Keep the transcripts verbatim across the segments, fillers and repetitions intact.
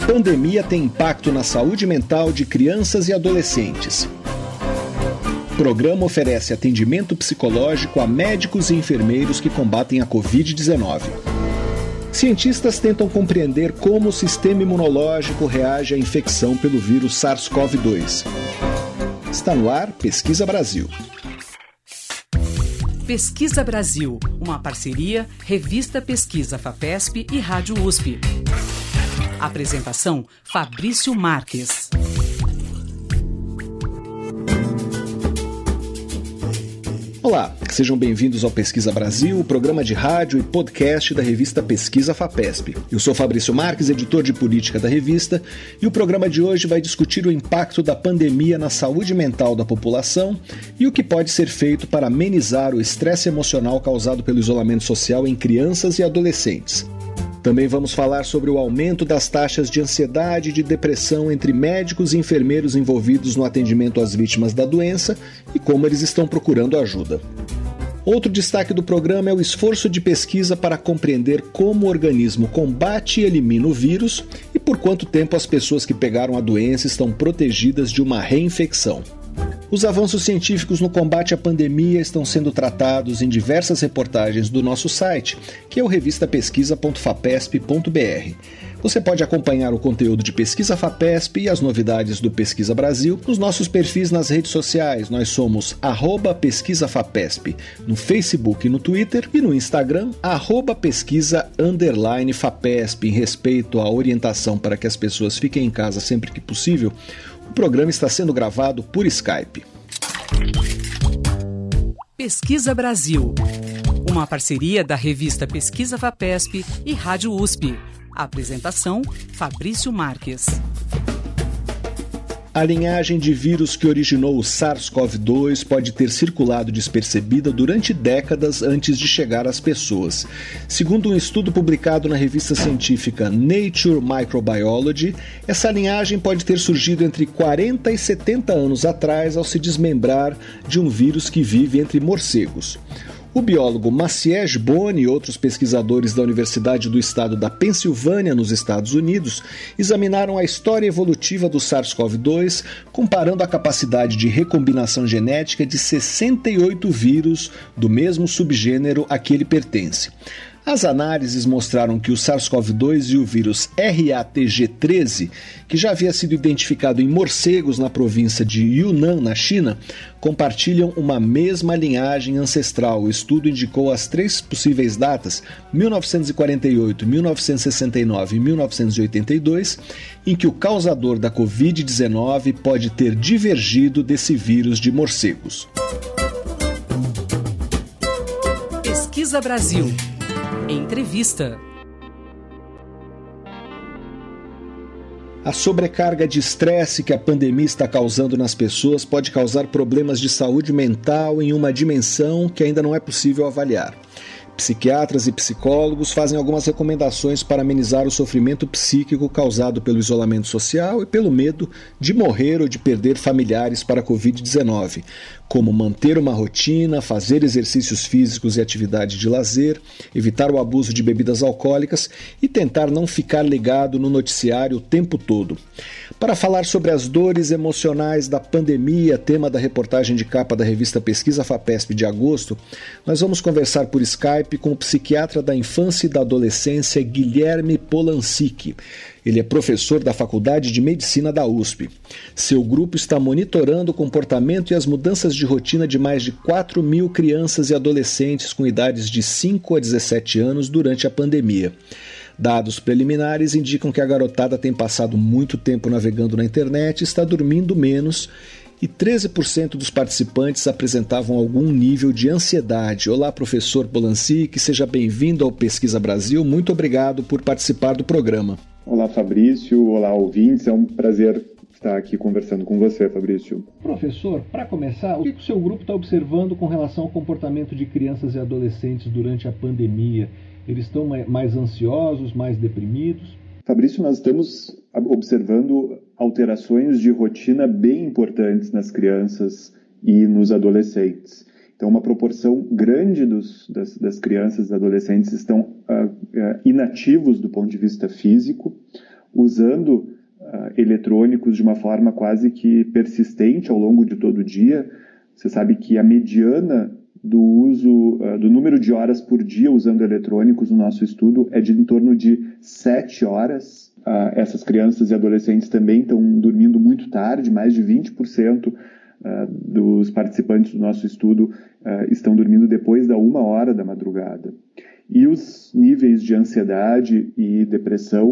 Pandemia tem impacto na saúde mental de crianças e adolescentes. O programa oferece atendimento psicológico a médicos e enfermeiros que combatem a covid dezenove. Cientistas tentam compreender como o sistema imunológico reage à infecção pelo vírus SARS-CoV dois. Está no ar Pesquisa Brasil. Pesquisa Brasil, uma parceria Revista Pesquisa FAPESP e Rádio U S P. Apresentação Fabrício Marques. Olá, sejam bem-vindos ao Pesquisa Brasil, o programa de rádio e podcast da revista Pesquisa FAPESP. Eu sou Fabrício Marques, editor de política da revista, e o programa de hoje vai discutir o impacto da pandemia na saúde mental da população e o que pode ser feito para amenizar o estresse emocional causado pelo isolamento social em crianças e adolescentes. Também vamos falar sobre o aumento das taxas de ansiedade e de depressão entre médicos e enfermeiros envolvidos no atendimento às vítimas da doença e como eles estão procurando ajuda. Outro destaque do programa é o esforço de pesquisa para compreender como o organismo combate e elimina o vírus e por quanto tempo as pessoas que pegaram a doença estão protegidas de uma reinfecção. Os avanços científicos no combate à pandemia estão sendo tratados em diversas reportagens do nosso site, que é o revista pesquisa ponto fapesp ponto b r. Você pode acompanhar o conteúdo de Pesquisa FAPESP e as novidades do Pesquisa Brasil nos nossos perfis nas redes sociais. Nós somos arroba Pesquisa FAPESP no Facebook e no Twitter e no Instagram, arroba Pesquisa underline FAPESP. Em respeito à orientação para que as pessoas fiquem em casa sempre que possível, o programa está sendo gravado por Skype. Pesquisa Brasil, uma parceria da revista Pesquisa FAPESP e Rádio U S P. Apresentação, Fabrício Marques. A linhagem de vírus que originou o SARS-CoV dois pode ter circulado despercebida durante décadas antes de chegar às pessoas. Segundo um estudo publicado na revista científica Nature Microbiology, essa linhagem pode ter surgido entre quarenta e setenta anos atrás ao se desmembrar de um vírus que vive entre morcegos. O biólogo Maciej Boni e outros pesquisadores da Universidade do Estado da Pensilvânia, nos Estados Unidos, examinaram a história evolutiva do SARS-CoV dois, comparando a capacidade de recombinação genética de sessenta e oito vírus do mesmo subgênero a que ele pertence. As análises mostraram que o SARS-CoV dois e o vírus R A T G treze, que já havia sido identificado em morcegos na província de Yunnan, na China, compartilham uma mesma linhagem ancestral. O estudo indicou as três possíveis datas, mil novecentos e quarenta e oito, mil novecentos e sessenta e nove e mil novecentos e oitenta e dois, em que o causador da covid dezenove pode ter divergido desse vírus de morcegos. Pesquisa Brasil. Entrevista. A sobrecarga de estresse que a pandemia está causando nas pessoas pode causar problemas de saúde mental em uma dimensão que ainda não é possível avaliar. Psiquiatras e psicólogos fazem algumas recomendações para amenizar o sofrimento psíquico causado pelo isolamento social e pelo medo de morrer ou de perder familiares para a covid dezenove, como manter uma rotina, fazer exercícios físicos e atividade de lazer, evitar o abuso de bebidas alcoólicas e tentar não ficar ligado no noticiário o tempo todo. Para falar sobre as dores emocionais da pandemia, tema da reportagem de capa da revista Pesquisa FAPESP de agosto, nós vamos conversar por Skype com o psiquiatra da infância e da adolescência Guilherme Polanczyk. Ele é professor da Faculdade de Medicina da U S P. Seu grupo está monitorando o comportamento e as mudanças de rotina de mais de quatro mil crianças e adolescentes com idades de cinco a dezessete anos durante a pandemia. Dados preliminares indicam que a garotada tem passado muito tempo navegando na internet e está dormindo menos, e treze por cento dos participantes apresentavam algum nível de ansiedade. Olá, professor Polanczyk, seja bem-vindo ao Pesquisa Brasil. Muito obrigado por participar do programa. Olá, Fabrício. Olá, ouvintes. É um prazer estar aqui conversando com você, Fabrício. Professor, para começar, o que o seu grupo está observando com relação ao comportamento de crianças e adolescentes durante a pandemia? Eles estão mais ansiosos, mais deprimidos? Fabrício, nós estamos observando alterações de rotina bem importantes nas crianças e nos adolescentes. Então, uma proporção grande dos, das, das crianças e adolescentes estão uh, uh, inativos do ponto de vista físico. usando uh, eletrônicos de uma forma quase que persistente ao longo de todo o dia. Você sabe que a mediana do uso, uh, do número de horas por dia usando eletrônicos no nosso estudo é de em torno de sete horas. Uh, essas crianças e adolescentes também estão dormindo muito tarde, mais de vinte por cento uh, dos participantes do nosso estudo uh, estão dormindo depois da uma hora da madrugada. E os níveis de ansiedade e depressão,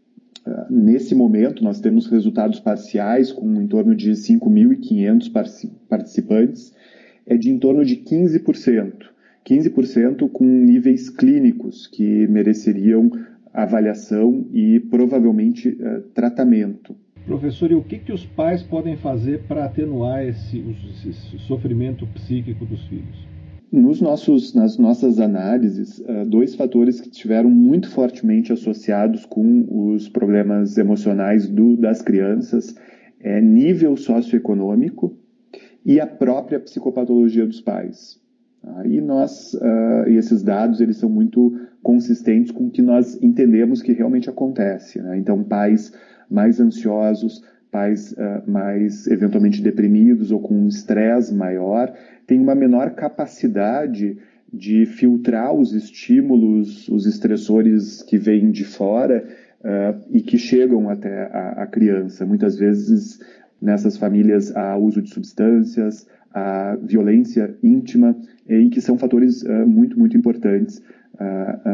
uh, nesse momento, nós temos resultados parciais com em torno de cinco mil e quinhentos participantes, é de em torno de quinze por cento. quinze por cento com níveis clínicos que mereceriam avaliação e provavelmente uh, tratamento. Professor, e o que, que os pais podem fazer para atenuar esse, esse sofrimento psíquico dos filhos? Nos nossos, nas nossas análises, uh, dois fatores que estiveram muito fortemente associados com os problemas emocionais do, das crianças é nível socioeconômico e a própria psicopatologia dos pais. Ah, e nós, uh, e esses dados, eles são muito consistentes com o que nós entendemos que realmente acontece, né? Então, pais mais ansiosos, pais uh, mais eventualmente deprimidos ou com um estresse maior, têm uma menor capacidade de filtrar os estímulos, os estressores que vêm de fora uh, e que chegam até a, a criança. Muitas vezes, nessas famílias, há uso de substâncias, a violência íntima, e que são fatores uh, muito, muito importantes uh,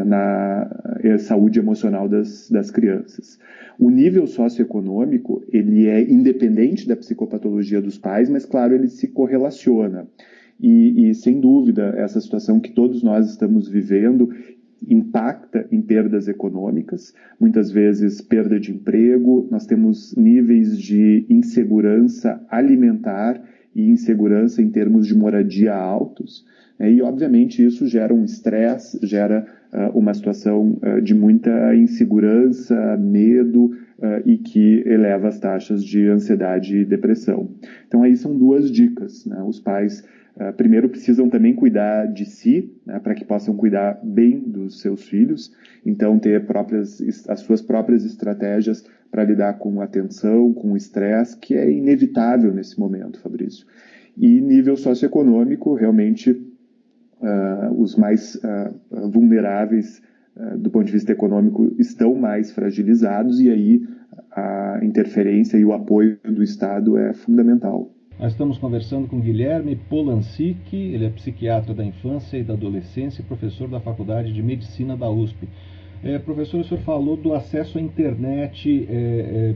na uh, saúde emocional das, das crianças. O nível socioeconômico, ele é independente da psicopatologia dos pais, mas, claro, ele se correlaciona. E, e, sem dúvida, essa situação que todos nós estamos vivendo impacta em perdas econômicas, muitas vezes perda de emprego, nós temos níveis de insegurança alimentar e insegurança em termos de moradia altos, né? E obviamente isso gera um estresse, gera uh, uma situação uh, de muita insegurança, medo uh, e que eleva as taxas de ansiedade e depressão. Então aí são duas dicas, né? Os pais uh, primeiro precisam também cuidar de si, né, para que possam cuidar bem dos seus filhos, então ter próprias, as suas próprias estratégias para lidar com a tensão, com o estresse, que é inevitável nesse momento, Fabrício. E nível socioeconômico, realmente, uh, os mais uh, vulneráveis uh, do ponto de vista econômico estão mais fragilizados, e aí a interferência e o apoio do Estado é fundamental. Nós estamos conversando com Guilherme Polanczyk, ele é psiquiatra da infância e da adolescência e professor da Faculdade de Medicina da U S P. É, professor, o senhor falou do acesso à internet é, é,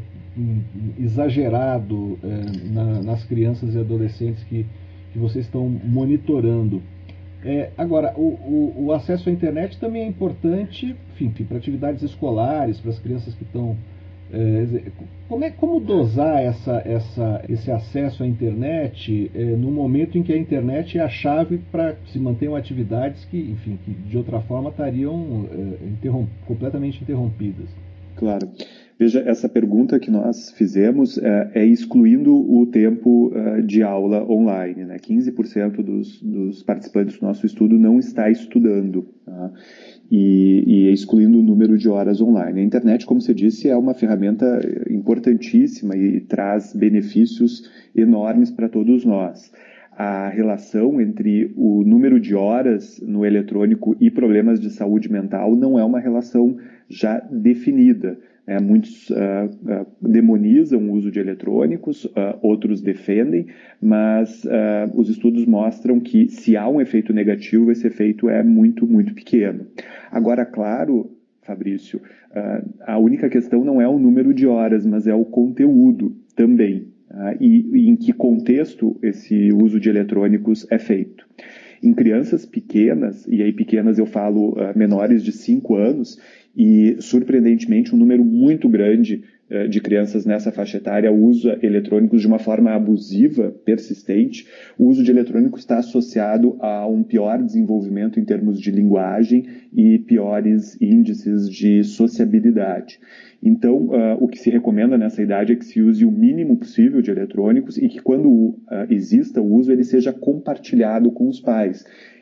exagerado é, na, nas crianças e adolescentes que, que vocês estão monitorando. É, agora, o, o, o acesso à internet também é importante, enfim, para atividades escolares, para as crianças que estão... É, como, é, como dosar essa, essa, esse acesso à internet é, no momento em que a internet é a chave para se mantenham atividades que, enfim, que de outra forma estariam é, interrom completamente interrompidas? Claro. Veja, essa pergunta que nós fizemos é, é excluindo o tempo uh, de aula online, né? quinze por cento dos, dos participantes do nosso estudo não está estudando, tá? E, e excluindo o número de horas online. A internet, como você disse, é uma ferramenta importantíssima e traz benefícios enormes para todos nós. A relação entre o número de horas no eletrônico e problemas de saúde mental não é uma relação já definida. É, muitos uh, uh, demonizam o uso de eletrônicos, uh, outros defendem, mas uh, os estudos mostram que se há um efeito negativo, esse efeito é muito, muito pequeno. Agora, claro, Fabrício, uh, a única questão não é o número de horas, mas é o conteúdo também. Uh, e, e em que contexto esse uso de eletrônicos é feito. Em crianças pequenas, e aí pequenas eu falo uh, menores de cinco anos, e surpreendentemente um número muito grande uh, de crianças nessa faixa etária usa eletrônicos de uma forma abusiva, persistente. O uso de eletrônicos está associado a um pior desenvolvimento em termos de linguagem e piores índices de sociabilidade. Então, uh, o que se recomenda nessa idade é que se use o mínimo possível de eletrônicos e que quando uh, exista o uso, ele seja compartilhado com os pais.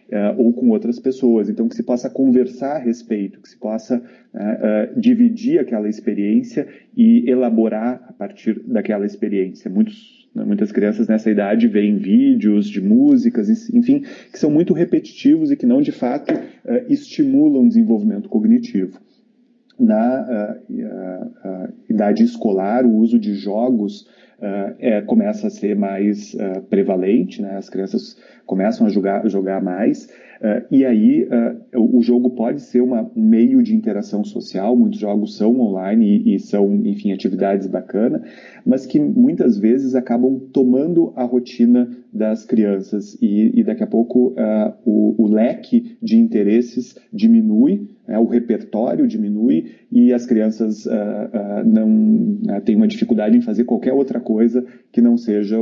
uh, ou com outras pessoas. Então, que se possa conversar a respeito, que se possa uh, uh, dividir aquela experiência e elaborar a partir daquela experiência. Muitos, né, muitas crianças nessa idade veem vídeos de músicas, enfim, que são muito repetitivos e que não, de fato, uh, estimulam o desenvolvimento cognitivo. Na uh, uh, uh, idade escolar, o uso de jogos uh, é, começa a ser mais uh, prevalente, né? As crianças começam a jogar, jogar mais, uh, e aí uh, o, o jogo pode ser uma, um meio de interação social. Muitos jogos são online e, e são, enfim, atividades bacanas, mas que muitas vezes acabam tomando a rotina das crianças e, e daqui a pouco uh, o, o leque de interesses diminui, né, o repertório diminui e as crianças uh, uh, não uh, têm uma dificuldade em fazer qualquer outra coisa que não seja o,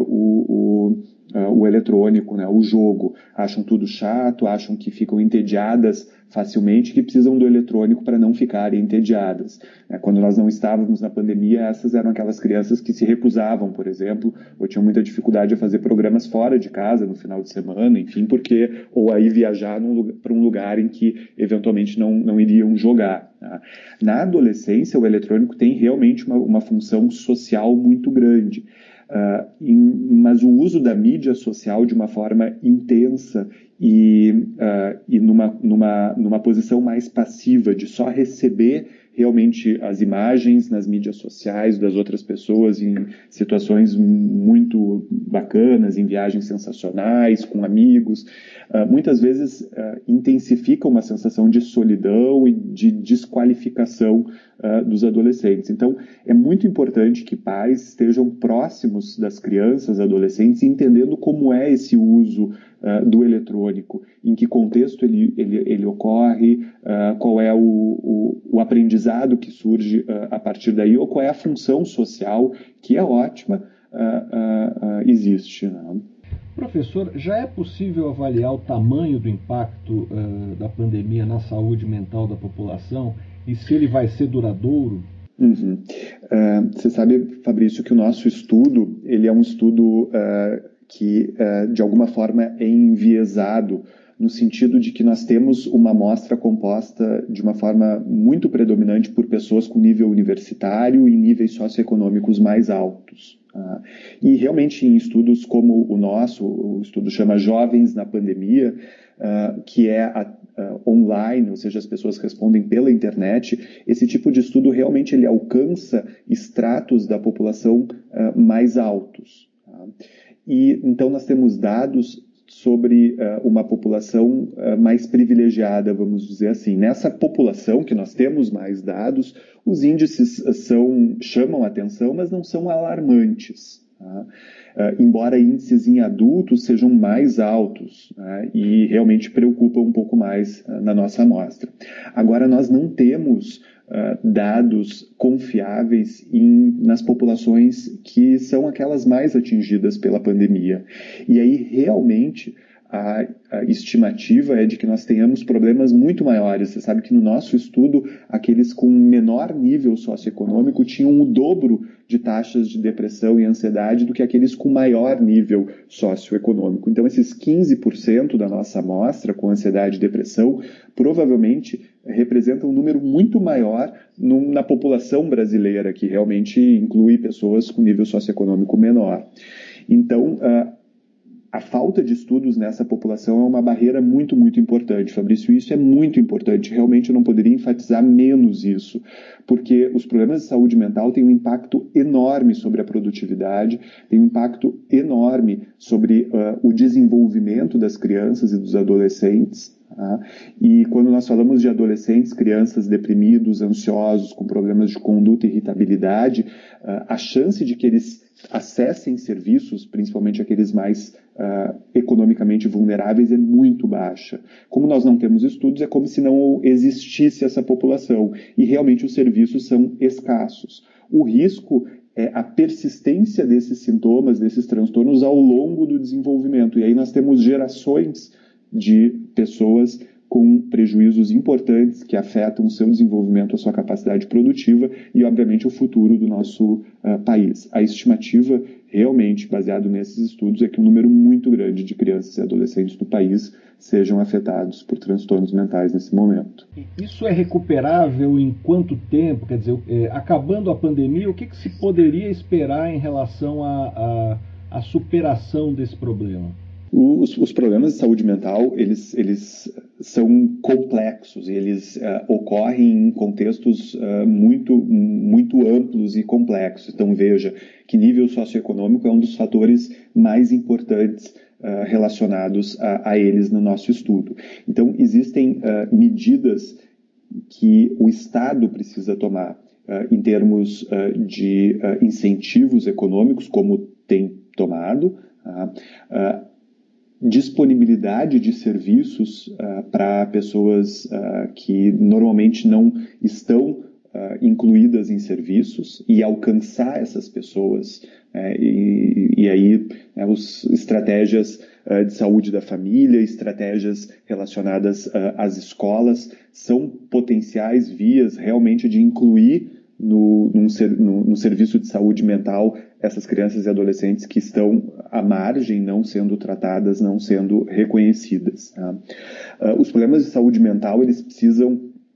o, uh, o eletrônico, né, o jogo. Acham tudo chato, acham que ficam entediadas facilmente, que precisam do eletrônico para não ficarem entediadas. Quando nós não estávamos na pandemia, essas eram aquelas crianças que se recusavam, por exemplo, ou tinham muita dificuldade a fazer programas fora de casa no final de semana, enfim, porque, ou aí viajar para um lugar em que eventualmente não, não iriam jogar. Tá? Na adolescência, o eletrônico tem realmente uma, uma função social muito grande. Uh, em, mas o uso da mídia social de uma forma intensa e, uh, e numa, numa, numa posição mais passiva, de só receber realmente as imagens nas mídias sociais das outras pessoas em situações muito bacanas, em viagens sensacionais, com amigos, uh, muitas vezes uh, intensifica uma sensação de solidão e de desqualificação uh, dos adolescentes. Então, é muito importante que pais estejam próximos das crianças, adolescentes, entendendo como é esse uso uh, do eletrônico, em que contexto ele, ele, ele ocorre, uh, qual é o, o, o aprendizado que surge uh, a partir daí, ou qual é a função social, que é ótima, uh, uh, uh, existe. Né? Professor, já é possível avaliar o tamanho do impacto uh, da pandemia na saúde mental da população e se ele vai ser duradouro? Uhum. Uh, você sabe, Fabrício, que o nosso estudo ele é um estudo uh, que, uh, de alguma forma, é enviesado no sentido de que nós temos uma amostra composta de uma forma muito predominante por pessoas com nível universitário e níveis socioeconômicos mais altos. Ah, e realmente em estudos como o nosso, o estudo chama Jovens na Pandemia, ah, que é a, a, online, ou seja, as pessoas respondem pela internet, esse tipo de estudo realmente ele alcança estratos da população ah, mais altos. Tá? E então nós temos dados sobre uh, uma população uh, mais privilegiada, vamos dizer assim. Nessa população que nós temos mais dados, os índices são, chamam a atenção, mas não são alarmantes. Tá? Uh, embora índices em adultos sejam mais altos, né, e realmente preocupam um pouco mais uh, na nossa amostra. Agora, nós não temos uh, dados confiáveis em, nas populações que são aquelas mais atingidas pela pandemia. E aí, realmente, a, a estimativa é de que nós tenhamos problemas muito maiores. Você sabe que no nosso estudo, aqueles com menor nível socioeconômico tinham o dobro de taxas de depressão e ansiedade do que aqueles com maior nível socioeconômico. Então, esses quinze por cento da nossa amostra com ansiedade e depressão provavelmente representam um número muito maior no, na população brasileira, que realmente inclui pessoas com nível socioeconômico menor. Então, uh, a falta de estudos nessa população é uma barreira muito, muito importante, Fabrício. Isso é muito importante. Realmente eu não poderia enfatizar menos isso, porque os problemas de saúde mental têm um impacto enorme sobre a produtividade, têm um impacto enorme sobre uh, o desenvolvimento das crianças e dos adolescentes. Tá? E quando nós falamos de adolescentes, crianças deprimidos, ansiosos, com problemas de conduta e irritabilidade, uh, a chance de que eles acessem serviços, principalmente aqueles mais uh, economicamente vulneráveis, é muito baixa. Como nós não temos estudos, é como se não existisse essa população. E realmente os serviços são escassos. O risco é a persistência desses sintomas, desses transtornos ao longo do desenvolvimento. E aí nós temos gerações de pessoas com prejuízos importantes que afetam o seu desenvolvimento, a sua capacidade produtiva e, obviamente, o futuro do nosso uh, país. A estimativa, realmente, baseado nesses estudos, é que um número muito grande de crianças e adolescentes do país sejam afetados por transtornos mentais nesse momento. Isso é recuperável em quanto tempo? Quer dizer, é, acabando a pandemia, o que, que se poderia esperar em relação à à superação desse problema? Os, os problemas de saúde mental, eles, eles são complexos, eles uh, ocorrem em contextos uh, muito, muito amplos e complexos. Então, veja que nível socioeconômico é um dos fatores mais importantes uh, relacionados a, a eles no nosso estudo. Então, existem uh, medidas que o Estado precisa tomar uh, em termos uh, de uh, incentivos econômicos, como tem tomado, uh, uh, disponibilidade de serviços uh, para pessoas uh, que normalmente não estão uh, incluídas em serviços e alcançar essas pessoas. Uh, e, e aí, né, os, estratégias uh, de saúde da família, estratégias relacionadas uh, às escolas, são potenciais vias realmente de incluir no, num, no, no serviço de saúde mental essas crianças e adolescentes que estão à margem, não sendo tratadas, não sendo reconhecidas. Tá? Uh, os problemas de saúde mental, eles precisam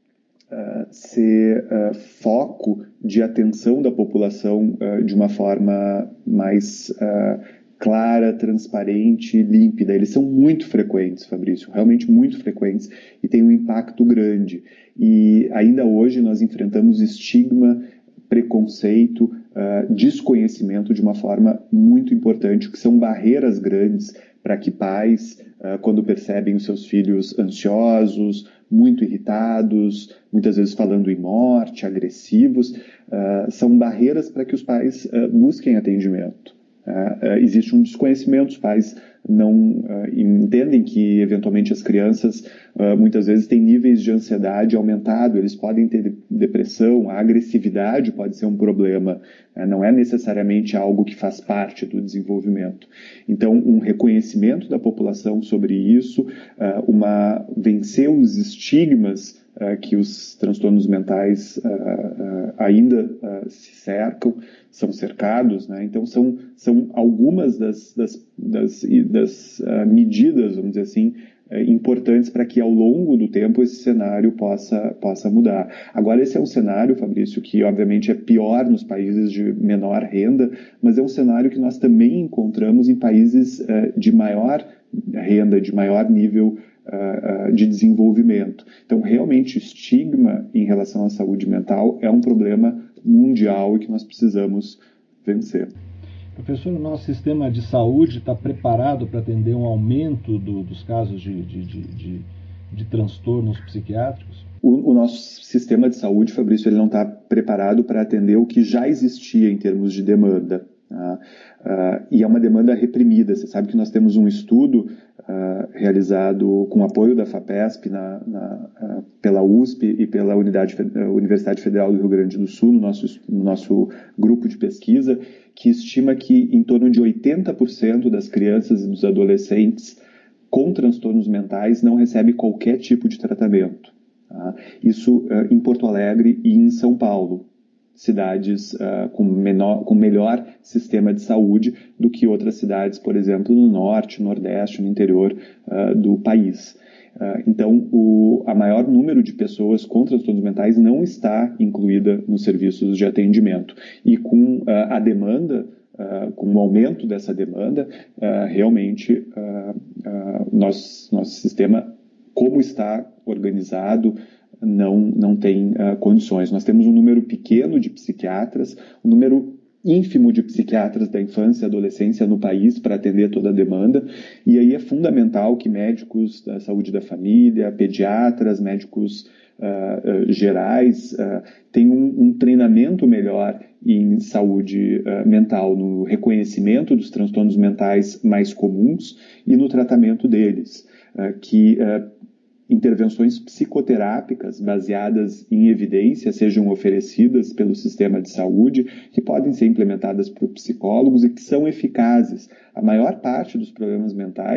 uh, ser uh, foco de atenção da população uh, de uma forma mais uh, clara, transparente, límpida. Eles são muito frequentes, Fabrício, realmente muito frequentes e têm um impacto grande. E ainda hoje nós enfrentamos estigma, preconceito, uh, desconhecimento de uma forma muito importante, que são barreiras grandes para que pais, uh, quando percebem os seus filhos ansiosos, muito irritados, muitas vezes falando em morte, agressivos, uh, são barreiras para que os pais uh, busquem atendimento. Uh, uh, existe um desconhecimento, os pais não uh, entendem que, eventualmente, as crianças uh, muitas vezes têm níveis de ansiedade aumentado, eles podem ter depressão, a agressividade pode ser um problema, uh, não é necessariamente algo que faz parte do desenvolvimento. Então, um reconhecimento da população sobre isso, uh, uma, vencer os estigmas uh, que os transtornos mentais uh, uh, ainda uh, se cercam, são cercados, né? Então são, são algumas das, das, das, das uh, medidas, vamos dizer assim, uh, importantes para que ao longo do tempo esse cenário possa, possa mudar. Agora, esse é um cenário, Fabrício, que obviamente é pior nos países de menor renda, mas é um cenário que nós também encontramos em países uh, de maior renda, de maior nível uh, uh, de desenvolvimento. Então, realmente, o estigma em relação à saúde mental é um problema mundial e que nós precisamos vencer. Professor, o nosso sistema de saúde está preparado para atender um aumento do, dos casos de, de, de, de, de transtornos psiquiátricos? O, o nosso sistema de saúde, Fabrício, ele não está preparado para atender o que já existia em termos de demanda. Tá? Uh, e é uma demanda reprimida. Você sabe que nós temos um estudo uh, realizado com apoio da FAPESP na, na, uh, pela U S P e pela Unidade, uh, Universidade Federal do Rio Grande do Sul, no nosso, no nosso grupo de pesquisa, que estima que em torno de oitenta por cento das crianças e dos adolescentes com transtornos mentais não recebem qualquer tipo de tratamento. Tá? Isso uh, em Porto Alegre e em São Paulo. Cidades uh, com, menor, com melhor sistema de saúde do que outras cidades, por exemplo, no norte, no nordeste, no interior uh, do país. Uh, então, o a maior número de pessoas com transtornos mentais não está incluída nos serviços de atendimento. E com uh, a demanda, uh, com o aumento dessa demanda, uh, realmente uh, uh, nosso, nosso sistema, como está organizado, não, não tem uh, condições. Nós temos um número pequeno de psiquiatras, um número ínfimo de psiquiatras da infância e adolescência no país para atender toda a demanda, e aí é fundamental que médicos da saúde da família, pediatras, médicos uh, uh, gerais uh, tenham um, um treinamento melhor em saúde uh, mental, no reconhecimento dos transtornos mentais mais comuns e no tratamento deles, uh, que uh, intervenções psicoterápicas baseadas em evidência sejam oferecidas pelo sistema de saúde, que podem ser implementadas por psicólogos e que são eficazes. A maior parte dos problemas mentais,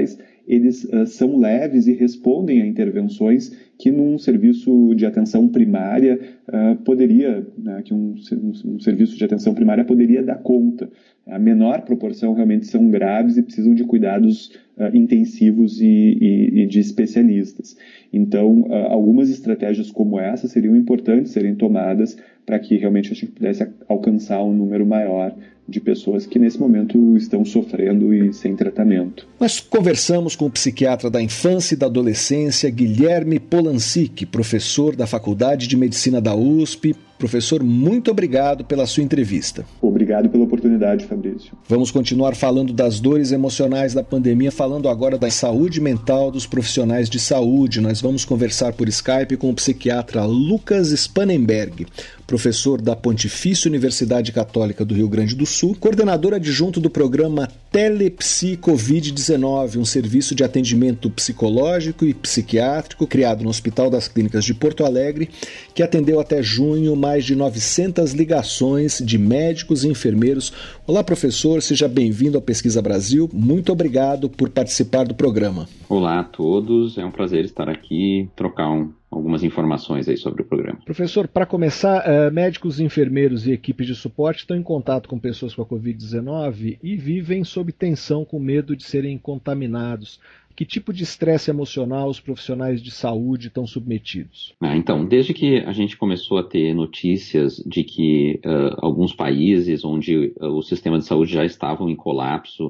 eles uh, são leves e respondem a intervenções que num serviço de atenção primária uh, poderia, né, que um, um, um serviço de atenção primária poderia dar conta. A menor proporção realmente são graves e precisam de cuidados uh, intensivos e, e, e de especialistas. Então, uh, algumas estratégias como essa seriam importantes serem tomadas para que realmente a gente pudesse alcançar um número maior de pessoas que nesse momento estão sofrendo e sem tratamento. Nós conversamos com o psiquiatra da infância e da adolescência, Guilherme Polancic, professor da Faculdade de Medicina da U S P. Professor, muito obrigado pela sua entrevista. Obrigado pela oportunidade, Fabrício. Vamos continuar falando das dores emocionais da pandemia, falando agora da saúde mental dos profissionais de saúde. Nós vamos conversar por Skype com o psiquiatra Lucas Spanenberg, professor da Pontifícia Universidade Católica do Rio Grande do Sul, coordenador adjunto do programa Telepsi covid dezenove, um serviço de atendimento psicológico e psiquiátrico criado no Hospital das Clínicas de Porto Alegre, que atendeu até junho mais de novecentas ligações de médicos e enfermeiros. Olá, professor, seja bem-vindo ao Pesquisa Brasil. Muito obrigado por participar do programa. Olá a todos, é um prazer estar aqui, trocar um, algumas informações aí sobre o programa. Professor, para começar, uh, médicos, enfermeiros e equipes de suporte estão em contato com pessoas com a covid dezenove e vivem sob tensão com medo de serem contaminados. Que tipo de estresse emocional os profissionais de saúde estão submetidos? Ah, então, desde que a gente começou a ter notícias de que uh, alguns países onde uh, o sistema de saúde já estavam em colapso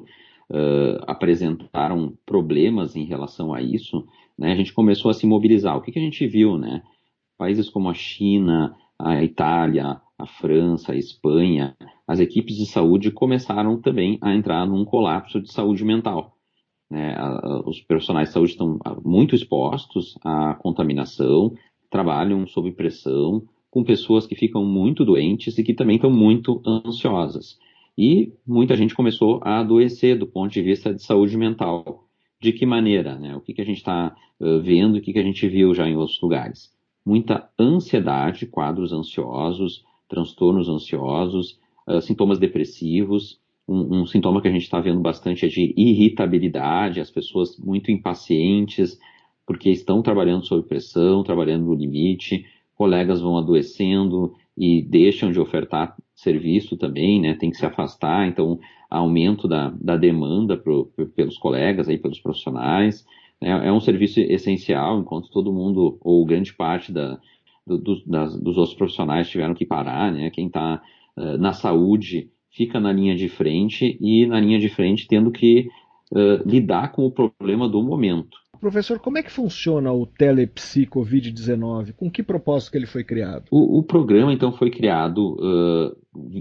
uh, apresentaram problemas em relação a isso, né, a gente começou a se mobilizar. O que, que a gente viu, né? Países como a China, a Itália, a França, a Espanha, as equipes de saúde começaram também a entrar num colapso de saúde mental. É, os profissionais de saúde estão muito expostos à contaminação, trabalham sob pressão, com pessoas que ficam muito doentes e que também estão muito ansiosas. E muita gente começou a adoecer do ponto de vista de saúde mental. De que maneira? Né? O que, que a gente está uh, vendo e o que, que a gente viu já em outros lugares? Muita ansiedade, quadros ansiosos, transtornos ansiosos, uh, sintomas depressivos. Um, um sintoma que a gente está vendo bastante é de irritabilidade, as pessoas muito impacientes, porque estão trabalhando sob pressão, trabalhando no limite, colegas vão adoecendo e deixam de ofertar serviço também, né? Tem que se afastar, então aumento da, da demanda pro, pelos colegas, aí, pelos profissionais. É, é um serviço essencial, enquanto todo mundo, ou grande parte da, do, do, das, dos outros profissionais tiveram que parar, né? Quem está uh, na saúde fica na linha de frente e na linha de frente tendo que uh, lidar com o problema do momento. Professor, como é que funciona o Telepsi covid dezenove? Com que propósito que ele foi criado? O, o programa, então, foi criado uh,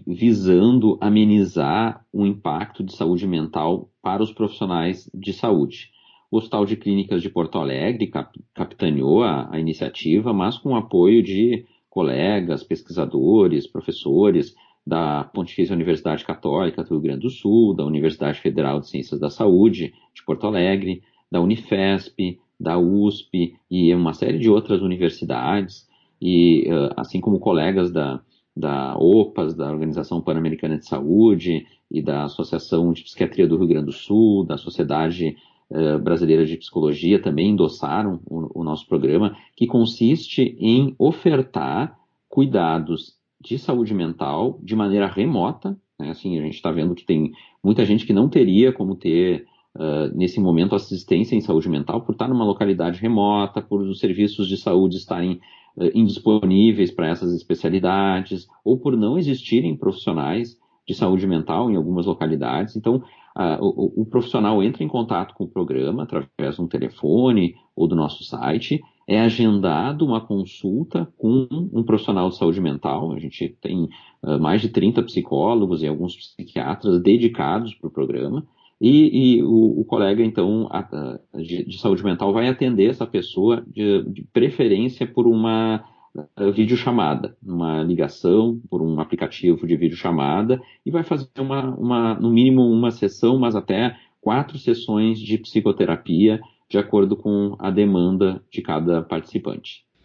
visando amenizar o impacto de saúde mental para os profissionais de saúde. O Hospital de Clínicas de Porto Alegre cap, capitaneou a, a iniciativa, mas com o apoio de colegas, pesquisadores, professores, da Pontifícia Universidade Católica do Rio Grande do Sul, da Universidade Federal de Ciências da Saúde de Porto Alegre, da Unifesp, da U S P e uma série de outras universidades, e assim como colegas da, da O P A S, da Organização Pan-Americana de Saúde e da Associação de Psiquiatria do Rio Grande do Sul, da Sociedade uh, Brasileira de Psicologia, também endossaram o, o nosso programa, que consiste em ofertar cuidados de saúde mental de maneira remota, né? Assim, a gente está vendo que tem muita gente que não teria como ter, uh, nesse momento, assistência em saúde mental por estar numa localidade remota, por os serviços de saúde estarem uh, indisponíveis para essas especialidades, ou por não existirem profissionais de saúde mental em algumas localidades. Então, uh, o, o profissional entra em contato com o programa através de um telefone ou do nosso site. É agendado uma consulta com um profissional de saúde mental. A gente tem uh, mais de trinta psicólogos e alguns psiquiatras dedicados para o programa. E, e o, o colega, então, a, a, de, de saúde mental vai atender essa pessoa de, de preferência por uma uh, videochamada, uma ligação por um aplicativo de videochamada, e vai fazer, uma, uma, no mínimo, uma sessão, mas até quatro sessões de psicoterapia, de acordo com a demanda de cada participante.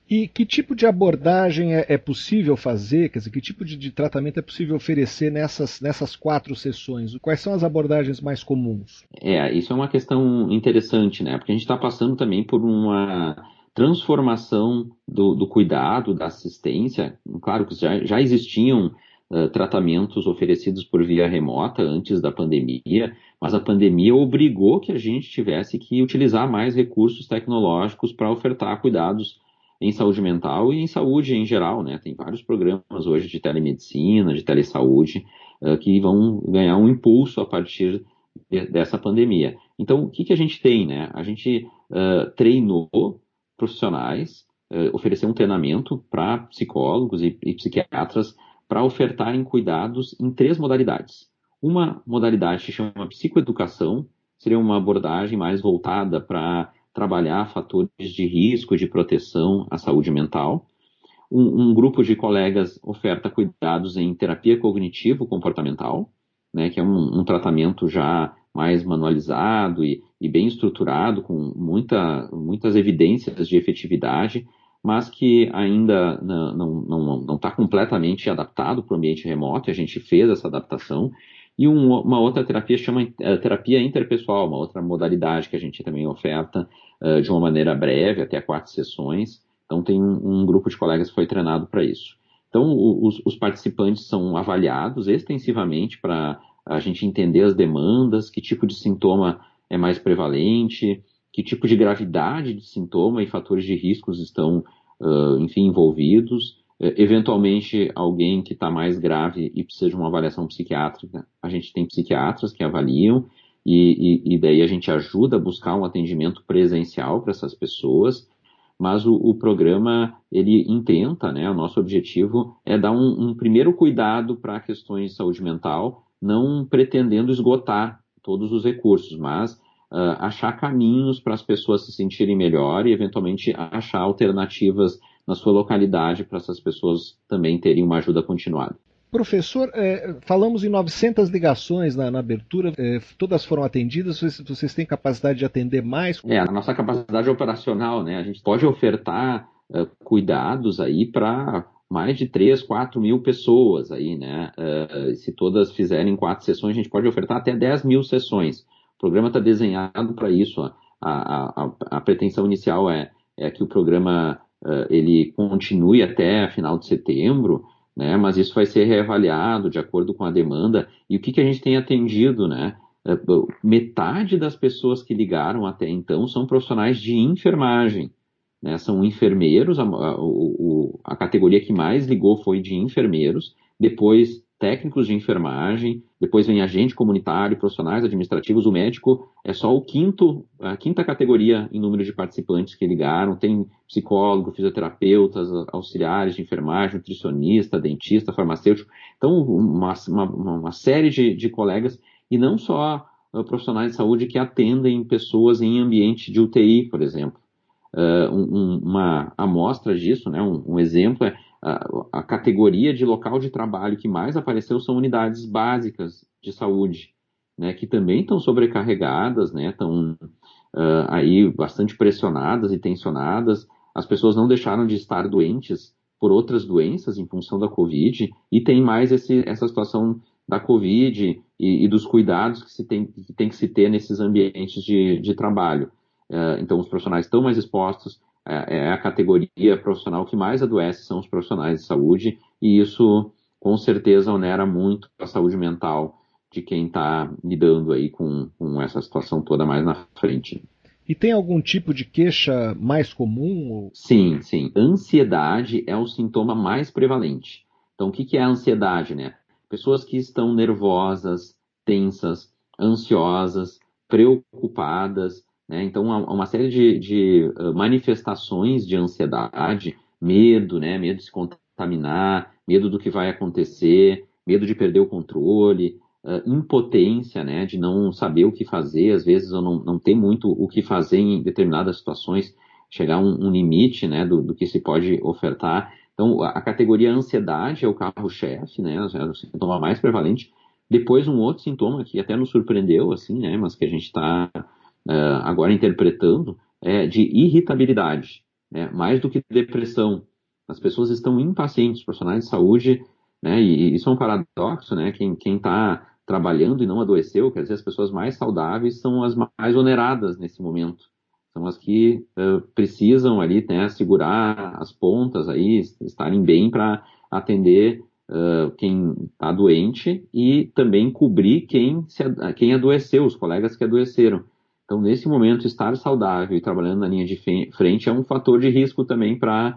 E que tipo de abordagem é, é possível fazer, quer dizer, que tipo de, de tratamento é possível oferecer nessas, nessas quatro sessões? Quais são as abordagens mais comuns? É, isso é uma questão interessante, né? Porque a gente está passando também por uma transformação do, do cuidado, da assistência. Claro que já, já existiam uh, tratamentos oferecidos por via remota antes da pandemia, mas a pandemia obrigou que a gente tivesse que utilizar mais recursos tecnológicos para ofertar cuidados em saúde mental e em saúde em geral, né? Tem vários programas hoje de telemedicina, de telesaúde, uh, que vão ganhar um impulso a partir de, dessa pandemia. Então, o que, que a gente tem, né? A gente uh, treinou profissionais, uh, ofereceu um treinamento para psicólogos e, e psiquiatras para ofertarem cuidados em três modalidades. Uma modalidade se chama psicoeducação, seria uma abordagem mais voltada para trabalhar fatores de risco, de proteção à saúde mental. Um, um grupo de colegas oferta cuidados em terapia cognitivo-comportamental, né, que é um, um tratamento já mais manualizado e, e bem estruturado, com muita, muitas evidências de efetividade, mas que ainda não está não, não, não tá completamente adaptado para o ambiente remoto, e a gente fez essa adaptação. E um, uma outra terapia chama uh, terapia interpessoal, uma outra modalidade que a gente também oferta uh, de uma maneira breve, até quatro sessões. Então tem um, um grupo de colegas que foi treinado para isso. Então os, os participantes são avaliados extensivamente para a gente entender as demandas, que tipo de sintoma é mais prevalente, que tipo de gravidade de sintoma e fatores de riscos estão, uh, enfim, envolvidos. Eventualmente, alguém que está mais grave e precisa de uma avaliação psiquiátrica, a gente tem psiquiatras que avaliam e, e, e daí a gente ajuda a buscar um atendimento presencial para essas pessoas, mas o, o programa, ele intenta, né, o nosso objetivo é dar um, um primeiro cuidado para questões de saúde mental, não pretendendo esgotar todos os recursos, mas uh, achar caminhos para as pessoas se sentirem melhor e eventualmente achar alternativas na sua localidade para essas pessoas também terem uma ajuda continuada. Professor, é, falamos em novecentas ligações na, na abertura, é, todas foram atendidas, vocês, vocês têm capacidade de atender mais? É, a nossa capacidade operacional, né? A gente pode ofertar uh, cuidados aí para mais de três, quatro mil pessoas aí, né? Uh, se todas fizerem quatro sessões, a gente pode ofertar até dez mil sessões. O programa está desenhado para isso. A, a, a, a pretensão inicial é, é que o programa Uh, ele continue até final de setembro, né, mas isso vai ser reavaliado de acordo com a demanda. E o que, que a gente tem atendido, né? Uh, metade das pessoas que ligaram até então são profissionais de enfermagem, né, são enfermeiros, a, a, a, a categoria que mais ligou foi de enfermeiros, depois técnicos de enfermagem, depois vem agente comunitário, profissionais administrativos. O médico é só o quinto, a quinta categoria em número de participantes que ligaram. Tem psicólogo, fisioterapeutas, auxiliares de enfermagem, nutricionista, dentista, farmacêutico. Então, uma, uma, uma série de, de colegas, e não só uh, profissionais de saúde que atendem pessoas em ambiente de U T I, por exemplo. Uh, um, uma amostra disso, né, um, um exemplo é A, a categoria de local de trabalho que mais apareceu são unidades básicas de saúde, né, que também estão sobrecarregadas, né, estão uh, aí bastante pressionadas e tensionadas. As pessoas não deixaram de estar doentes por outras doenças em função da Covid, e tem mais esse, essa situação da Covid e, e dos cuidados que, se tem, que tem que se ter nesses ambientes de, de trabalho. Uh, então, os profissionais estão mais expostos. É a categoria profissional que mais adoece, são os profissionais de saúde, e isso com certeza onera muito a saúde mental de quem está lidando aí com, com essa situação toda mais na frente. E tem algum tipo de queixa mais comum? Sim, sim. Ansiedade é o sintoma mais prevalente. Então, o que, que é a ansiedade, né? Pessoas que estão nervosas, tensas, ansiosas, preocupadas, né? Então, há uma série de, de manifestações de ansiedade, medo, né? Medo de se contaminar, medo do que vai acontecer, medo de perder o controle, uh, impotência, né? De não saber o que fazer, às vezes ou não, não ter muito o que fazer em determinadas situações, chegar a um, um limite, né? do, do que se pode ofertar. Então, a, a categoria ansiedade é o carro-chefe, né? É o sintoma mais prevalente. Depois, um outro sintoma que até nos surpreendeu, assim, né? Mas que a gente está Uh, agora interpretando, é de irritabilidade. né? Mais do que depressão. As pessoas estão impacientes, os profissionais de saúde, né? E, e isso é um paradoxo, né? Quem está trabalhando e não adoeceu, quer dizer, as pessoas mais saudáveis são as mais oneradas nesse momento. São as que uh, precisam ali, né, segurar as pontas aí, estarem bem para atender uh, quem está doente e também cobrir quem, se, quem adoeceu, os colegas que adoeceram. Então, nesse momento, estar saudável e trabalhando na linha de frente é um fator de risco também para,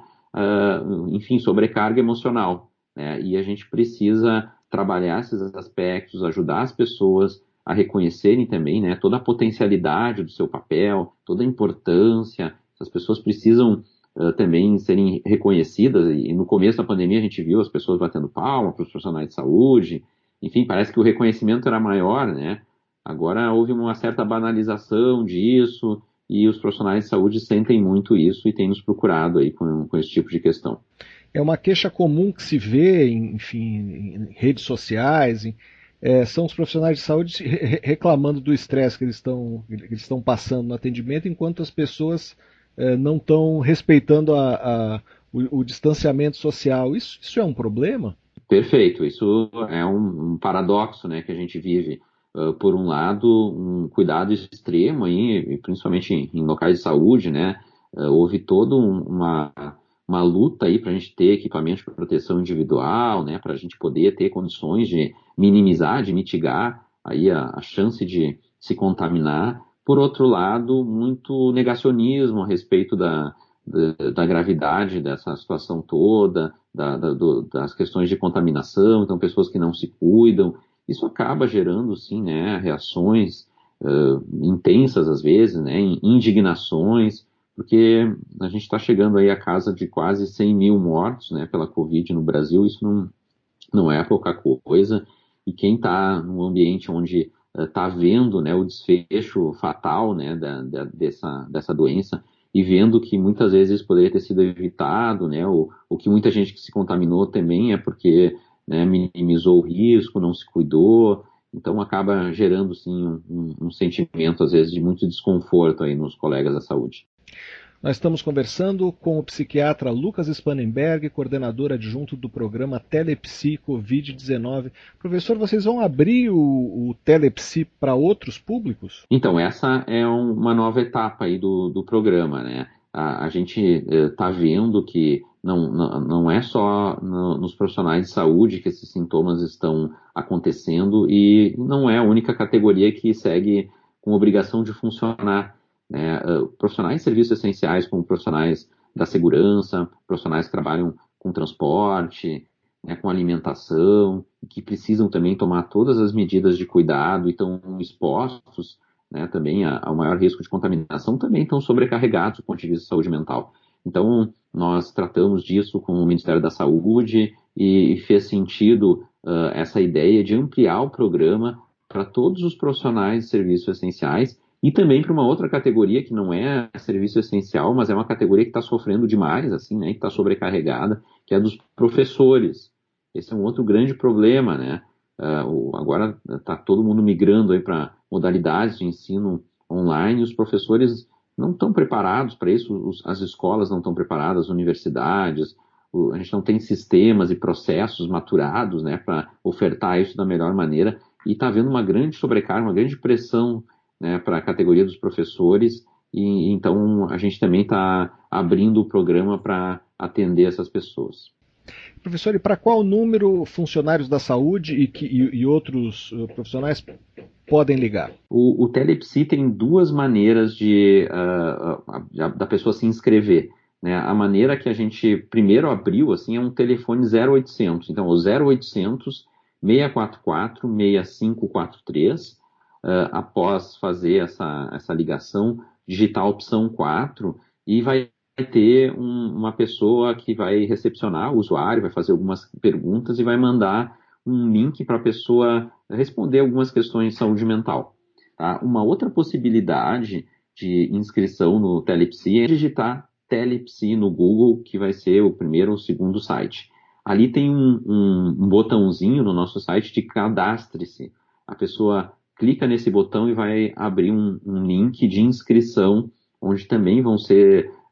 uh, enfim, sobrecarga emocional, né? E a gente precisa trabalhar esses aspectos, ajudar as pessoas a reconhecerem também, né, toda a potencialidade do seu papel, toda a importância. As pessoas precisam uh, também serem reconhecidas, e no começo da pandemia a gente viu as pessoas batendo palma para os profissionais de saúde, enfim, parece que o reconhecimento era maior, né? Agora houve uma certa banalização disso, e os profissionais de saúde sentem muito isso e têm nos procurado aí com, com esse tipo de questão. É uma queixa comum que se vê, enfim, em redes sociais, em É, são os profissionais de saúde reclamando do estresse que eles estão que eles estão passando no atendimento, enquanto as pessoas é, não estão respeitando a, a, o, o distanciamento social. Isso, isso é um problema? Perfeito. Isso é um, um paradoxo, né, que a gente vive. Uh, por um lado, um cuidado extremo, aí, principalmente em, em locais de saúde, né, uh, houve toda um, uma... uma luta aí para a gente ter equipamentos para proteção individual, né, para a gente poder ter condições de minimizar, de mitigar aí a, a chance de se contaminar. Por outro lado, muito negacionismo a respeito da, da, da gravidade dessa situação toda, da, da, do, das questões de contaminação, então pessoas que não se cuidam. Isso acaba gerando, sim, né, reações uh, intensas às vezes, né, indignações, porque a gente está chegando aí à casa de quase cem mil mortos, né, pela Covid no Brasil. Isso não, não é pouca coisa, e quem está num ambiente onde está uh, vendo, né, o desfecho fatal, né, da, da, dessa, dessa doença, e vendo que muitas vezes isso poderia ter sido evitado, né, ou, ou que muita gente que se contaminou também é porque, né, minimizou o risco, não se cuidou. Então acaba gerando, sim, um, um, um sentimento, às vezes, de muito desconforto aí nos colegas da saúde. Nós estamos conversando com o psiquiatra Lucas Spanenberg, coordenador adjunto do programa Telepsi covid dezenove. Professor, vocês vão abrir o, o Telepsi para outros públicos? Então, essa é um, uma nova etapa aí do, do programa, né? A, a gente está eh, vendo que não, não, não é só no, nos profissionais de saúde que esses sintomas estão acontecendo, e não é a única categoria que segue com obrigação de funcionar. Né, uh, profissionais de serviços essenciais, como profissionais da segurança, profissionais que trabalham com transporte, né, com alimentação, que precisam também tomar todas as medidas de cuidado e estão expostos, né, também ao maior risco de contaminação, também estão sobrecarregados do ponto de vista de saúde mental. Então, nós tratamos disso com o Ministério da Saúde e, e fez sentido uh, essa ideia de ampliar o programa para todos os profissionais de serviços essenciais, e também para uma outra categoria que não é serviço essencial, mas é uma categoria que está sofrendo demais, assim, né, que está sobrecarregada, que é a dos professores. Esse é um outro grande problema, né? Uh, o, agora está todo mundo migrando para modalidades de ensino online, e os professores não estão preparados para isso, os, as escolas não estão preparadas, as universidades, o, a gente não tem sistemas e processos maturados, né, para ofertar isso da melhor maneira, e está havendo uma grande sobrecarga, uma grande pressão, né, para a categoria dos professores, e então a gente também está abrindo o programa para atender essas pessoas. Professor, e para qual número funcionários da saúde e, que, e, e outros uh, profissionais podem ligar? O, o Telepsi tem duas maneiras de, uh, uh, da pessoa se inscrever. Né? A maneira que a gente primeiro abriu assim, é um telefone zero oitocentos. Então, o zero oitocentos, seis quatro quatro, seis cinco quatro três. Uh, após fazer essa, essa ligação, digitar a opção quatro e vai ter um, uma pessoa que vai recepcionar o usuário, vai fazer algumas perguntas e vai mandar um link para a pessoa responder algumas questões de saúde mental. Tá? Uma outra possibilidade de inscrição no Telepsi é digitar Telepsi no Google, que vai ser o primeiro ou o segundo site. Ali tem um, um, um botãozinho no nosso site de cadastre-se. A pessoa clica nesse botão e vai abrir um, um link de inscrição, onde também vão ser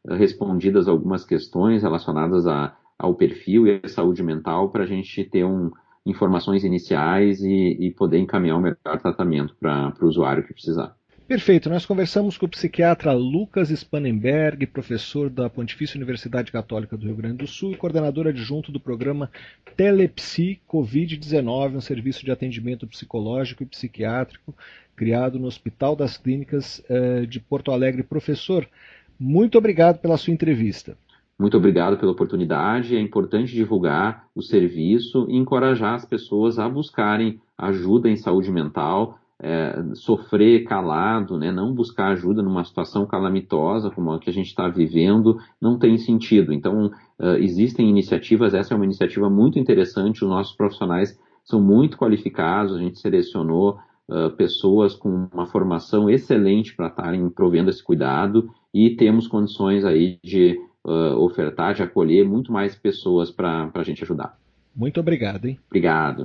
respondidas algumas questões relacionadas a, ao perfil e à saúde mental para a gente ter um, informações iniciais e, e poder encaminhar o melhor tratamento para o usuário que precisar. Perfeito, nós conversamos com o psiquiatra Lucas Spanenberg, professor da Pontifícia Universidade Católica do Rio Grande do Sul e coordenador adjunto do programa Telepsi covid dezenove, um serviço de atendimento psicológico e psiquiátrico criado no Hospital das Clínicas eh, de Porto Alegre. Professor, muito obrigado pela sua entrevista. Muito obrigado pela oportunidade. É importante divulgar o serviço e encorajar as pessoas a buscarem ajuda em saúde mental. É, sofrer calado, né, não buscar ajuda numa situação calamitosa como a que a gente está vivendo, não tem sentido. Então, uh, existem iniciativas, essa é uma iniciativa muito interessante, os nossos profissionais são muito qualificados, a gente selecionou uh, pessoas com uma formação excelente para estarem provendo esse cuidado e temos condições aí de uh, ofertar, de acolher muito mais pessoas para a gente ajudar. Muito obrigado, hein? Obrigado.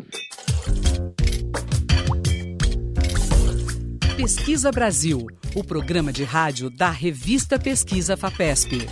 Pesquisa Brasil, o programa de rádio da revista Pesquisa FAPESP.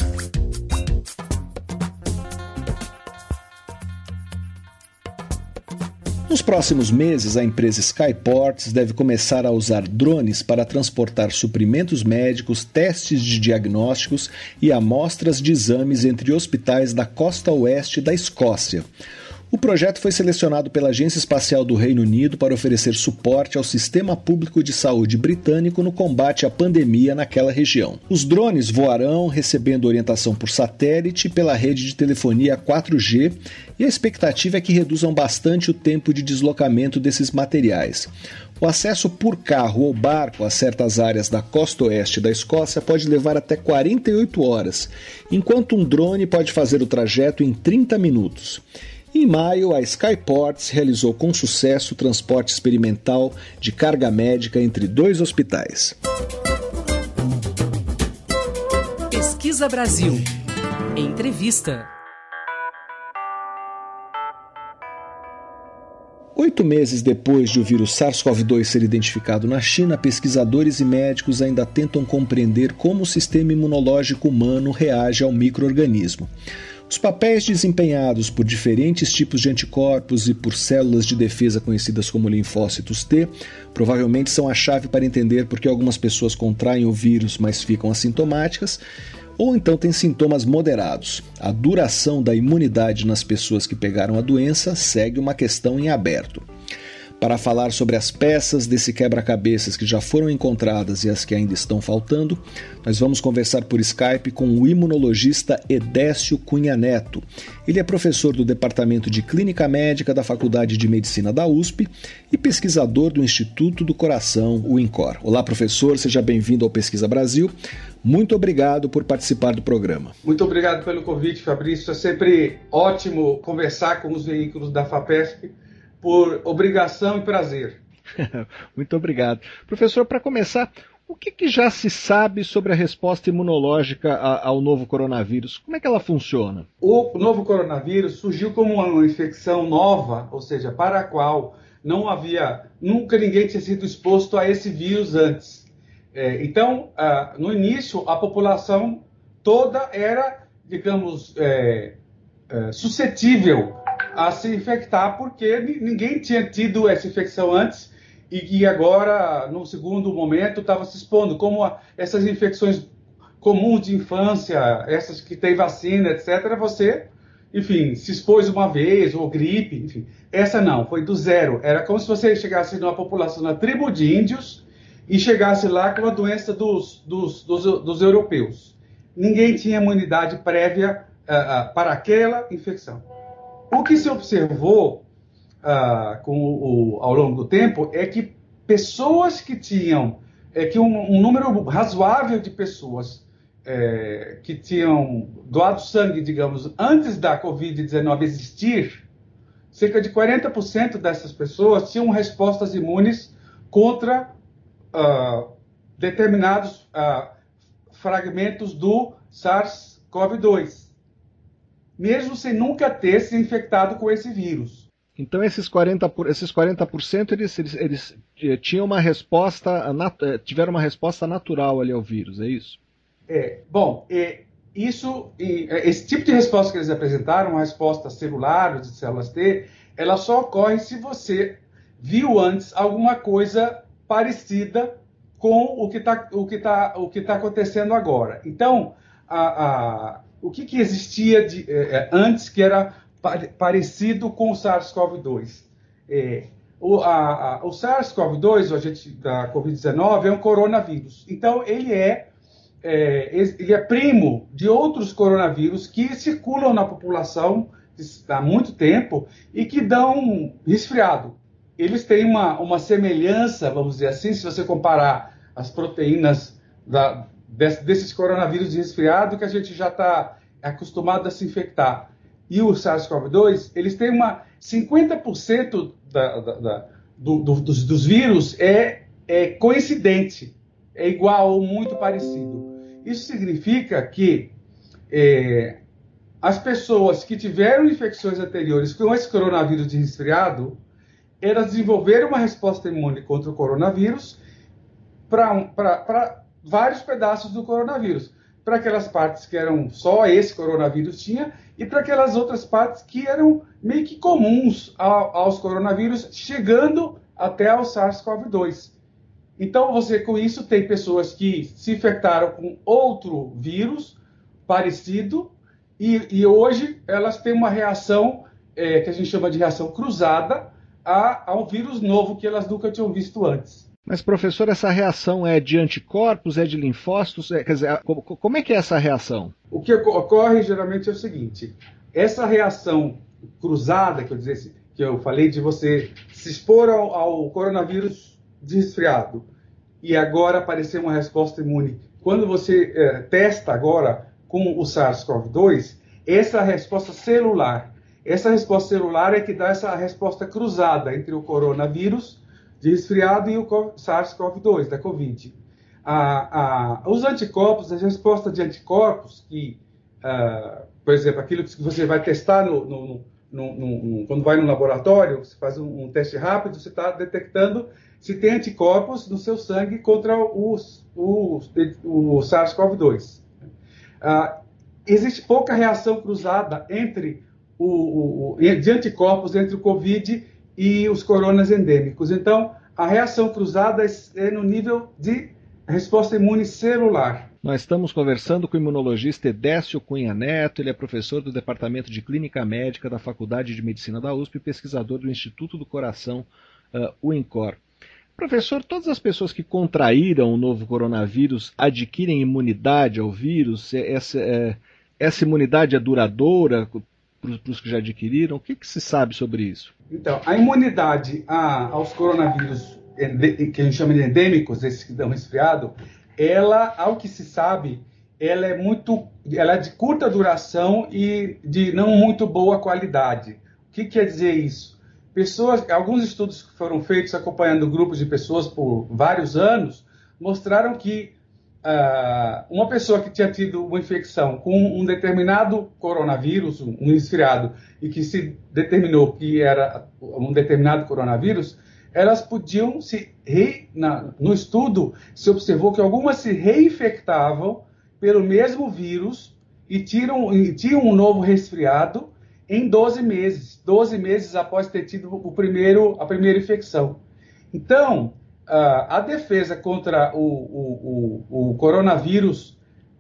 Nos próximos meses, a empresa Skyports deve começar a usar drones para transportar suprimentos médicos, testes de diagnósticos e amostras de exames entre hospitais da costa oeste da Escócia. O projeto foi selecionado pela Agência Espacial do Reino Unido para oferecer suporte ao sistema público de saúde britânico no combate à pandemia naquela região. Os drones voarão recebendo orientação por satélite e pela rede de telefonia quatro G e a expectativa é que reduzam bastante o tempo de deslocamento desses materiais. O acesso por carro ou barco a certas áreas da costa oeste da Escócia pode levar até quarenta e oito horas, enquanto um drone pode fazer o trajeto em trinta minutos. Em maio, a Skyports realizou com sucesso o transporte experimental de carga médica entre dois hospitais. Pesquisa Brasil. Entrevista. Oito meses depois de o vírus SARS-CoV dois ser identificado na China, pesquisadores e médicos ainda tentam compreender como o sistema imunológico humano reage ao micro-organismo. Os papéis desempenhados por diferentes tipos de anticorpos e por células de defesa conhecidas como linfócitos T provavelmente são a chave para entender por que algumas pessoas contraem o vírus, mas ficam assintomáticas, ou então têm sintomas moderados. A duração da imunidade nas pessoas que pegaram a doença segue uma questão em aberto. Para falar sobre as peças desse quebra-cabeças que já foram encontradas e as que ainda estão faltando, nós vamos conversar por Skype com o imunologista Edécio Cunha Neto. Ele é professor do Departamento de Clínica Médica da Faculdade de Medicina da U S P e pesquisador do Instituto do Coração, o INCOR. Olá, professor, seja bem-vindo ao Pesquisa Brasil. Muito obrigado por participar do programa. Muito obrigado pelo convite, Fabrício. É sempre ótimo conversar com os veículos da FAPESP, por obrigação e prazer. Muito obrigado. Professor, para começar, o que, que já se sabe sobre a resposta imunológica a, ao novo coronavírus? Como é que ela funciona? O novo coronavírus surgiu como uma infecção nova, ou seja, para a qual não havia, nunca ninguém tinha sido exposto a esse vírus antes. É, então, ah, no início, a população toda era, digamos, é, é, suscetível a se infectar, porque ninguém tinha tido essa infecção antes e, e agora, no segundo momento, estava se expondo. Como a, essas infecções comuns de infância, essas que tem vacina, etcétera, você, enfim, se expôs uma vez, ou gripe, enfim. Essa não, foi do zero. Era como se você chegasse numa população, na tribo de índios, e chegasse lá com a doença dos, dos, dos, dos europeus. Ninguém tinha imunidade prévia uh, uh, para aquela infecção. O que se observou uh, com o, o, ao longo do tempo é que pessoas que tinham, é que um, um número razoável de pessoas é, que tinham doado sangue, digamos, antes da covid dezenove existir, cerca de quarenta por cento dessas pessoas tinham respostas imunes contra uh, determinados uh, fragmentos do SARS-CoV dois. Mesmo sem nunca ter se infectado com esse vírus. Então esses quarenta por cento, esses quarenta por cento eles, eles, eles tinham uma resposta, tiveram uma resposta natural ali ao vírus, é isso? É, bom, é, isso, esse tipo de resposta que eles apresentaram, uma resposta celular, de células T, ela só ocorre se você viu antes alguma coisa parecida com o que está o que tá, o que tá acontecendo agora. Então, a, a, o que, que existia de, é, antes que era parecido com o SARS-CoV dois? É, o, a, a, o SARS-CoV dois, o agente da covid dezenove, é um coronavírus. Então, ele é, é, ele é primo de outros coronavírus que circulam na população há muito tempo e que dão resfriado. Eles têm uma, uma semelhança, vamos dizer assim, se você comparar as proteínas da, desses coronavírus de resfriado que a gente já está acostumado a se infectar. E o SARS-CoV dois, eles têm uma cinquenta por cento da, da, da, do, do, dos, dos vírus é, é coincidente, é igual ou muito parecido. Isso significa que é, as pessoas que tiveram infecções anteriores com esse coronavírus de resfriado, elas desenvolveram uma resposta imune contra o coronavírus para vários pedaços do coronavírus. Para aquelas partes que eram só esse coronavírus tinha e para aquelas outras partes que eram meio que comuns ao, aos coronavírus, chegando até ao SARS-CoV dois. Então, você com isso tem pessoas que se infectaram com outro vírus parecido e, e hoje elas têm uma reação é, que a gente chama de reação cruzada a, a um vírus novo que elas nunca tinham visto antes. Mas, professor, essa reação é de anticorpos, é de linfócitos? É, quer dizer, como é que é essa reação? O que ocorre geralmente é o seguinte: essa reação cruzada, que eu, dizer, que eu falei de você se expor ao, ao coronavírus de resfriado e agora aparecer uma resposta imune, quando você é, testa agora com o SARS-CoV dois, essa resposta celular, essa resposta celular é que dá essa resposta cruzada entre o coronavírus de resfriado e o SARS-CoV dois, da Covid. Ah, ah, os anticorpos, a resposta de anticorpos, que, ah, por exemplo, aquilo que você vai testar no, no, no, no, no, quando vai no laboratório, você faz um, um teste rápido, você está detectando se tem anticorpos no seu sangue contra o, o, o SARS-CoV dois. Ah, existe pouca reação cruzada entre o, o, de anticorpos entre o Covid e os coronas endêmicos. Então, a reação cruzada é no nível de resposta imune celular. Nós estamos conversando com o imunologista Edécio Cunha Neto, ele é professor do Departamento de Clínica Médica da Faculdade de Medicina da U S P e pesquisador do Instituto do Coração, uh, o INCOR. Professor, todas as pessoas que contraíram o novo coronavírus adquirem imunidade ao vírus? Essa, é, essa imunidade é duradoura para os que já adquiriram? O que, que se sabe sobre isso? Então, a imunidade a, aos coronavírus que a gente chama de endêmicos, esses que dão resfriado, ela, ao que se sabe, ela é muito, ela é de curta duração e de não muito boa qualidade. O que quer dizer isso? Pessoas, alguns estudos que foram feitos acompanhando grupos de pessoas por vários anos mostraram que uh, uma pessoa que tinha tido uma infecção com um determinado coronavírus, um resfriado, e que se determinou que era um determinado coronavírus, elas podiam se re... Na, no estudo se observou que algumas se reinfectavam pelo mesmo vírus e, tiram, e tinham um novo resfriado em doze meses, doze meses após ter tido o primeiro, a primeira infecção. Então, a defesa contra o, o, o, o coronavírus,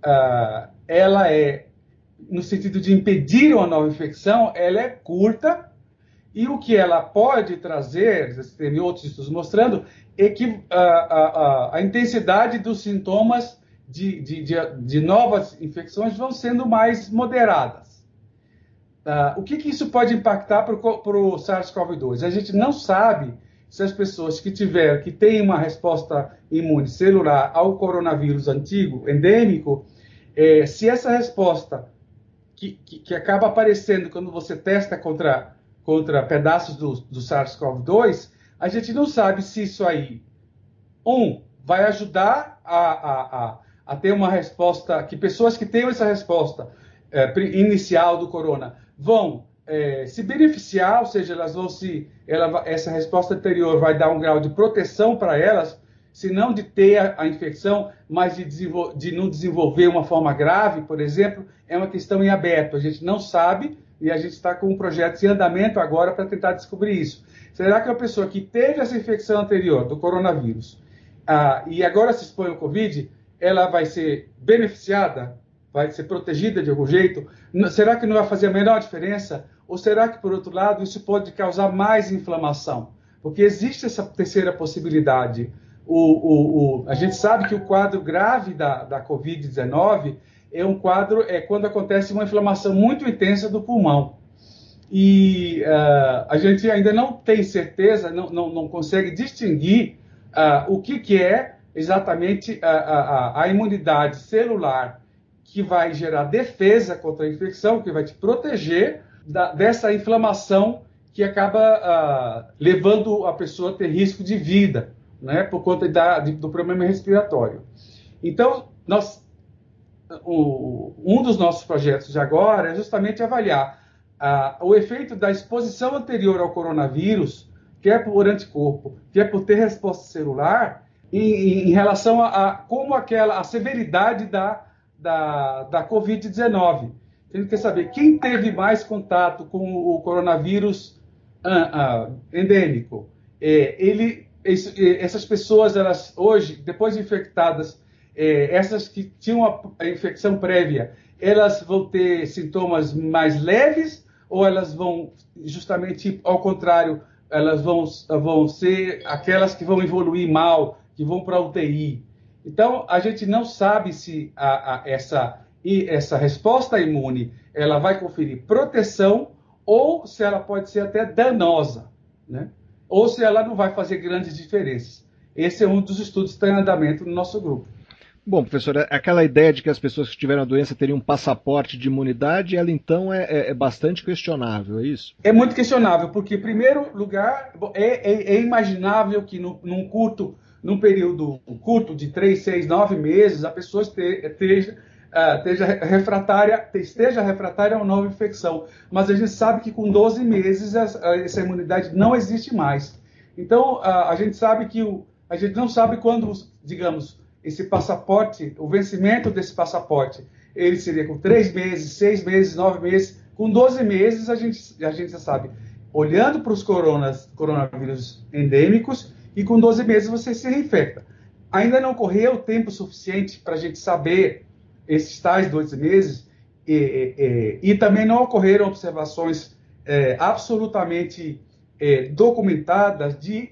ela é, no sentido de impedir uma nova infecção, ela é curta, e o que ela pode trazer, tem outros estudos mostrando, é que a, a, a intensidade dos sintomas de, de, de, de novas infecções vão sendo mais moderadas. Uh, o que, que isso pode impactar para o SARS-CoV dois? A gente não sabe se as pessoas que tiver, que têm uma resposta imune celular ao coronavírus antigo, endêmico, eh, se essa resposta que, que, que acaba aparecendo quando você testa contra, contra pedaços do, do SARS-CoV dois, a gente não sabe se isso aí, um, vai ajudar a, a, a, a ter uma resposta, que pessoas que tenham essa resposta eh, inicial do corona vão é, se beneficiar, ou seja, elas vão se, ela, essa resposta anterior vai dar um grau de proteção para elas se não de ter a, a infecção, mas de, de não desenvolver uma forma grave, por exemplo, é uma questão em aberto. A gente não sabe e a gente está com um projeto em andamento agora para tentar descobrir isso. Será que a pessoa que teve essa infecção anterior do coronavírus ah, e agora se expõe ao Covid, ela vai ser beneficiada? Vai ser protegida de algum jeito? Será que não vai fazer a menor diferença? Ou será que, por outro lado, isso pode causar mais inflamação? Porque existe essa terceira possibilidade. O, o, o, a gente sabe que o quadro grave da, da covid dezenove é um quadro, é quando acontece uma inflamação muito intensa do pulmão. E uh, a gente ainda não tem certeza, não, não, não consegue distinguir uh, o que, que é exatamente a, a, a imunidade celular que vai gerar defesa contra a infecção, que vai te proteger da, dessa inflamação que acaba uh, levando a pessoa a ter risco de vida, né, por conta da, de, do problema respiratório. Então, nós, o, um dos nossos projetos de agora é justamente avaliar uh, o efeito da exposição anterior ao coronavírus, quer por anticorpo, quer por ter resposta celular, em, em relação a, a como aquela, a severidade da, da, da covid dezenove. A gente quer saber quem teve mais contato com o coronavírus uh, uh, endêmico. É, ele, esse, essas pessoas, elas hoje, depois de infectadas, é, essas que tinham a, a infecção prévia, elas vão ter sintomas mais leves ou elas vão, justamente ao contrário, elas vão, vão ser aquelas que vão evoluir mal, que vão para a U T I. Então, a gente não sabe se a, a, essa, essa resposta imune ela vai conferir proteção ou se ela pode ser até danosa, né? Ou se ela não vai fazer grandes diferenças. Esse é um dos estudos que está em andamento no nosso grupo. Bom, professor, aquela ideia de que as pessoas que tiveram a doença teriam um passaporte de imunidade, ela então é, é, é bastante questionável, é isso? É muito questionável, porque, em primeiro lugar, é, é, é imaginável que no, num curto, num período curto de três, seis, nove meses, a pessoa esteja, uh, esteja, refratária, esteja refratária a uma nova infecção. Mas a gente sabe que com doze meses essa, essa imunidade não existe mais. Então, uh, a gente sabe que o, a gente não sabe quando, digamos, esse passaporte, o vencimento desse passaporte, ele seria com três meses, seis meses, nove meses. Com doze meses, a gente, a gente já sabe, olhando para os coronas, coronavírus endêmicos, e com doze meses você se reinfecta. Ainda não correu tempo suficiente para a gente saber esses tais doze meses, e, e, e, e também não ocorreram observações é, absolutamente é, documentadas de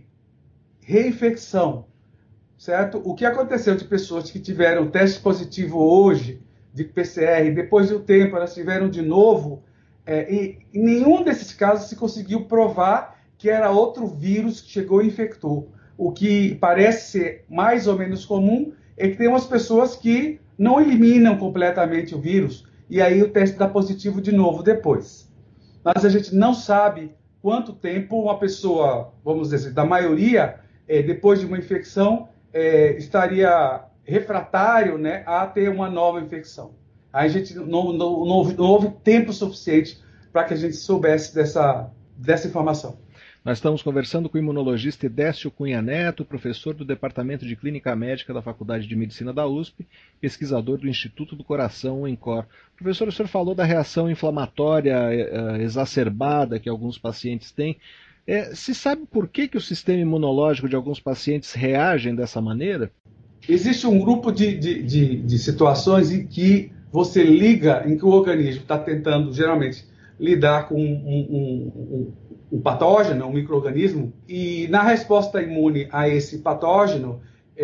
reinfecção. Certo? O que aconteceu de pessoas que tiveram teste positivo hoje, de P C R, depois de um tempo elas tiveram de novo, é, e em nenhum desses casos se conseguiu provar que era outro vírus que chegou e infectou. O que parece ser mais ou menos comum é que tem umas pessoas que não eliminam completamente o vírus, e aí o teste dá positivo de novo depois. Mas a gente não sabe quanto tempo uma pessoa, vamos dizer, da maioria, é, depois de uma infecção, É, estaria refratário, né, a ter uma nova infecção. A gente não, não, não, houve, não houve tempo suficiente para que a gente soubesse dessa, dessa informação. Nós estamos conversando com o imunologista Edécio Cunha Neto, professor do Departamento de Clínica Médica da Faculdade de Medicina da U S P, pesquisador do Instituto do Coração, o INCOR. Professor, o senhor falou da reação inflamatória eh, exacerbada que alguns pacientes têm. É, se sabe por que, que o sistema imunológico de alguns pacientes reagem dessa maneira? Existe um grupo de, de, de, de situações em que você liga, em que o organismo está tentando, geralmente, lidar com um, um, um, um patógeno, um micro-organismo, e na resposta imune a esse patógeno,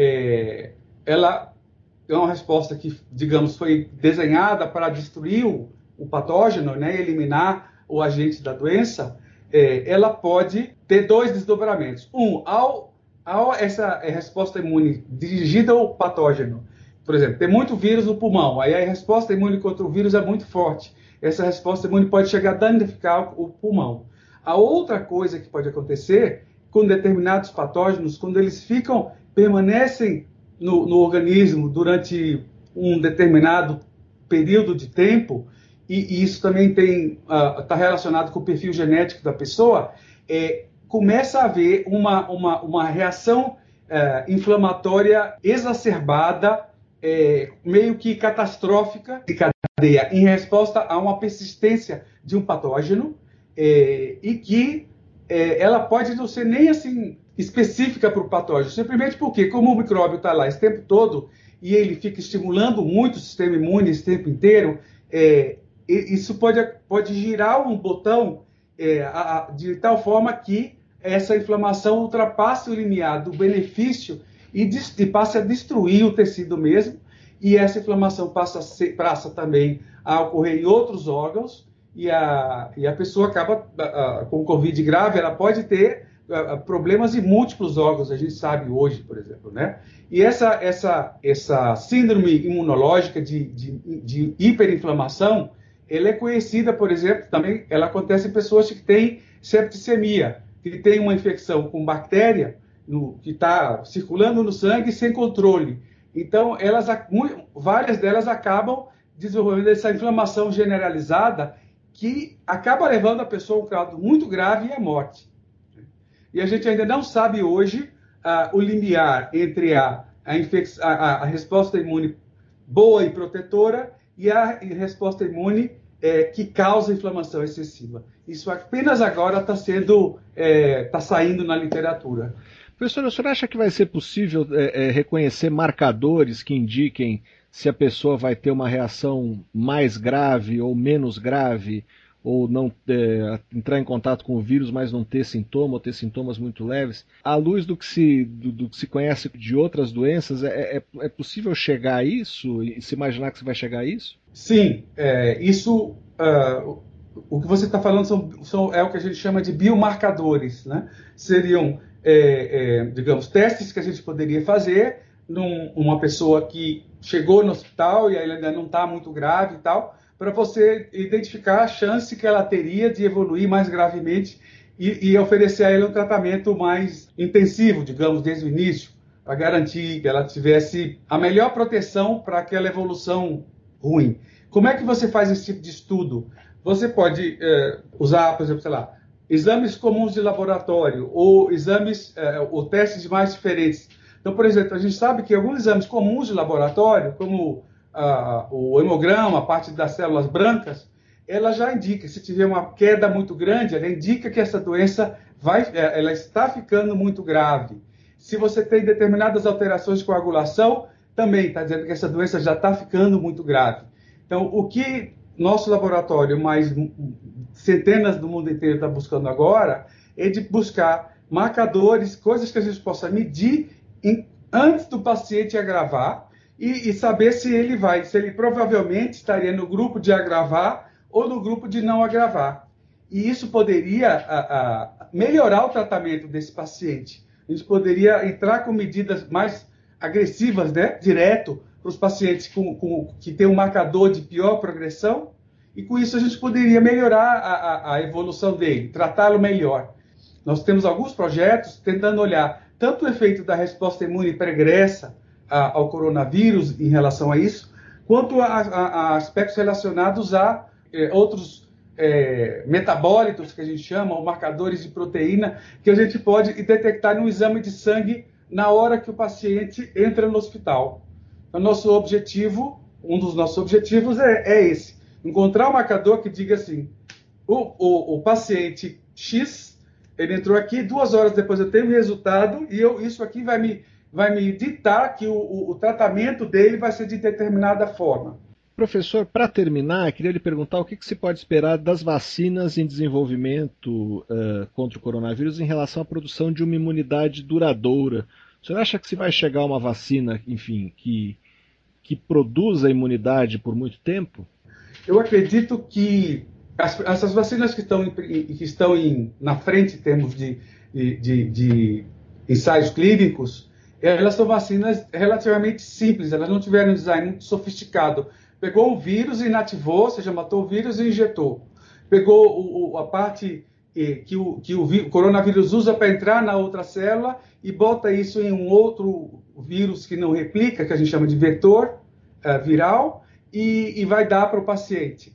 é, ela é uma resposta que, digamos, foi desenhada para destruir o, o patógeno, né, eliminar o agente da doença. É, ela pode ter dois desdobramentos. Um, ao, ao essa resposta imune dirigida ao patógeno, por exemplo, tem muito vírus no pulmão, aí a resposta imune contra o vírus é muito forte. Essa resposta imune pode chegar a danificar o pulmão. A outra coisa que pode acontecer com determinados patógenos, quando eles ficam, permanecem no, no organismo durante um determinado período de tempo, e, e isso também está uh, relacionado com o perfil genético da pessoa, é, começa a haver uma, uma, uma reação é, inflamatória exacerbada, é, meio que catastrófica, de cadeia, em resposta a uma persistência de um patógeno, é, e que é, ela pode não ser nem assim específica para o patógeno, simplesmente porque, como o micróbio está lá esse tempo todo, e ele fica estimulando muito o sistema imune esse tempo inteiro, é, isso pode, pode girar um botão é, a, de tal forma que essa inflamação ultrapasse o limiar do benefício e, des, e passe a destruir o tecido mesmo, e essa inflamação passa, a ser, passa também a ocorrer em outros órgãos, e a, e a pessoa acaba a, a, com Covid grave, ela pode ter a, problemas em múltiplos órgãos, a gente sabe hoje, por exemplo, né? E essa, essa, essa síndrome imunológica de, de, de hiperinflamação, ela é conhecida, por exemplo, também ela acontece em pessoas que têm septicemia, que tem uma infecção com bactéria no, que está circulando no sangue sem controle. Então, elas, várias delas acabam desenvolvendo essa inflamação generalizada que acaba levando a pessoa a um quadro muito grave e à morte. E a gente ainda não sabe hoje uh, o limiar entre a, a, infec- a, a resposta imune boa e protetora e a resposta imune é, que causa inflamação excessiva. Isso apenas agora está sendo, está é, saindo na literatura. Professor, o senhor acha que vai ser possível é, é, reconhecer marcadores que indiquem se a pessoa vai ter uma reação mais grave ou menos grave, ou não é, entrar em contato com o vírus, mas não ter sintoma, ou ter sintomas muito leves? À luz do que se, do, do que se conhece de outras doenças, é, é, é possível chegar a isso e se imaginar que você vai chegar a isso? Sim, é, isso, uh, o que você está falando são, são, é o que a gente chama de biomarcadores, né? Seriam, é, é, digamos, testes que a gente poderia fazer num, numa pessoa que chegou no hospital e ela ainda não está muito grave e tal, para você identificar a chance que ela teria de evoluir mais gravemente e, e oferecer a ela um tratamento mais intensivo, digamos, desde o início, para garantir que ela tivesse a melhor proteção para aquela evolução ruim. Como é que você faz esse tipo de estudo? Você pode é, usar, por exemplo, sei lá, exames comuns de laboratório ou exames é, ou testes mais diferentes. Então, por exemplo, a gente sabe que alguns exames comuns de laboratório, como Uh, o hemograma, a parte das células brancas, ela já indica, se tiver uma queda muito grande, ela indica que essa doença vai, ela está ficando muito grave. Se você tem determinadas alterações de coagulação, também está dizendo que essa doença já está ficando muito grave. Então, o que nosso laboratório, mais centenas do mundo inteiro está buscando agora, é de buscar marcadores, coisas que a gente possa medir em, antes do paciente agravar, E, e saber se ele vai, se ele provavelmente estaria no grupo de agravar ou no grupo de não agravar. E isso poderia a, a, melhorar o tratamento desse paciente. A gente poderia entrar com medidas mais agressivas, né, direto, para os pacientes com, com, que têm um marcador de pior progressão, e com isso a gente poderia melhorar a, a, a evolução dele, tratá-lo melhor. Nós temos alguns projetos tentando olhar tanto o efeito da resposta imune pregressa ao coronavírus em relação a isso, quanto a, a, a aspectos relacionados a é, outros é, metabólitos, que a gente chama, ou marcadores de proteína, que a gente pode detectar no exame de sangue na hora que o paciente entra no hospital. O nosso objetivo, um dos nossos objetivos é, é esse, encontrar um marcador que diga assim, o, o, o paciente X, ele entrou aqui, duas horas depois eu tenho o resultado, e eu, isso aqui vai me vai me ditar que o, o, o tratamento dele vai ser de determinada forma. Professor, para terminar, queria lhe perguntar o que, que se pode esperar das vacinas em desenvolvimento uh, contra o coronavírus em relação à produção de uma imunidade duradoura. O senhor acha que se vai chegar uma vacina, enfim, que, que produza imunidade por muito tempo? Eu acredito que as, essas vacinas que estão, em, que estão em, na frente em termos de, de, de, de ensaios clínicos, elas são vacinas relativamente simples, elas não tiveram um design muito sofisticado. Pegou um vírus e inativou, ou seja, matou o vírus e injetou. Pegou o, o, a parte eh, que, o, que o, o coronavírus usa para entrar na outra célula e bota isso em um outro vírus que não replica, que a gente chama de vetor uh, viral, e, e vai dar para o paciente.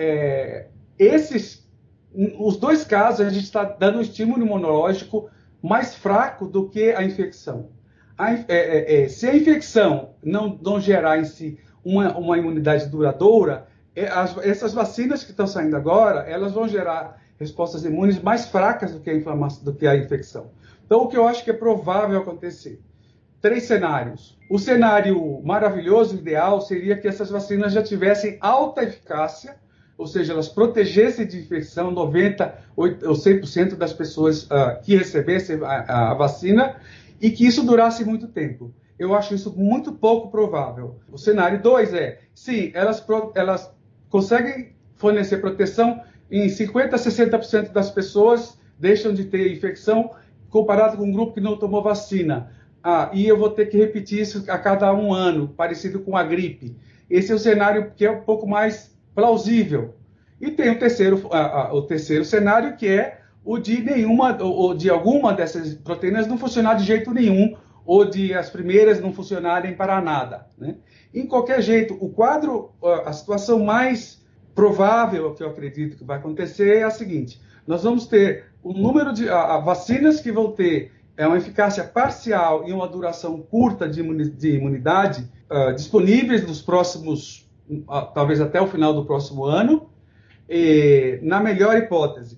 É, esses, os dois casos, a gente está dando um estímulo imunológico mais fraco do que a infecção. a, é, é, é, se a infecção não, não gerar em si uma, uma imunidade duradoura, é, as, essas vacinas que estão saindo agora, elas vão gerar respostas imunes mais fracas do que a inflamação, do que a infecção. Então, o que eu acho que é provável acontecer? Três cenários. O cenário maravilhoso, ideal, seria que essas vacinas já tivessem alta eficácia, ou seja, elas protegessem de infecção noventa ou cem por cento das pessoas uh, que recebessem a, a vacina e que isso durasse muito tempo. Eu acho isso muito pouco provável. O cenário dois é, sim, elas, elas conseguem fornecer proteção em cinquenta a sessenta por cento das pessoas deixam de ter infecção comparado com um grupo que não tomou vacina. Ah, e eu vou ter que repetir isso a cada um ano, parecido com a gripe. Esse é o cenário que é um pouco mais plausível. E tem o terceiro, ah, ah, o terceiro cenário, que é o de nenhuma, ou de alguma dessas proteínas não funcionar de jeito nenhum, ou de as primeiras não funcionarem para nada, né? Em qualquer jeito, o quadro, a situação mais provável que eu acredito que vai acontecer é a seguinte: nós vamos ter o número de a, a vacinas que vão ter é, uma eficácia parcial e uma duração curta de, imuni, de imunidade uh, disponíveis nos próximos, uh, talvez até o final do próximo ano, e, na melhor hipótese.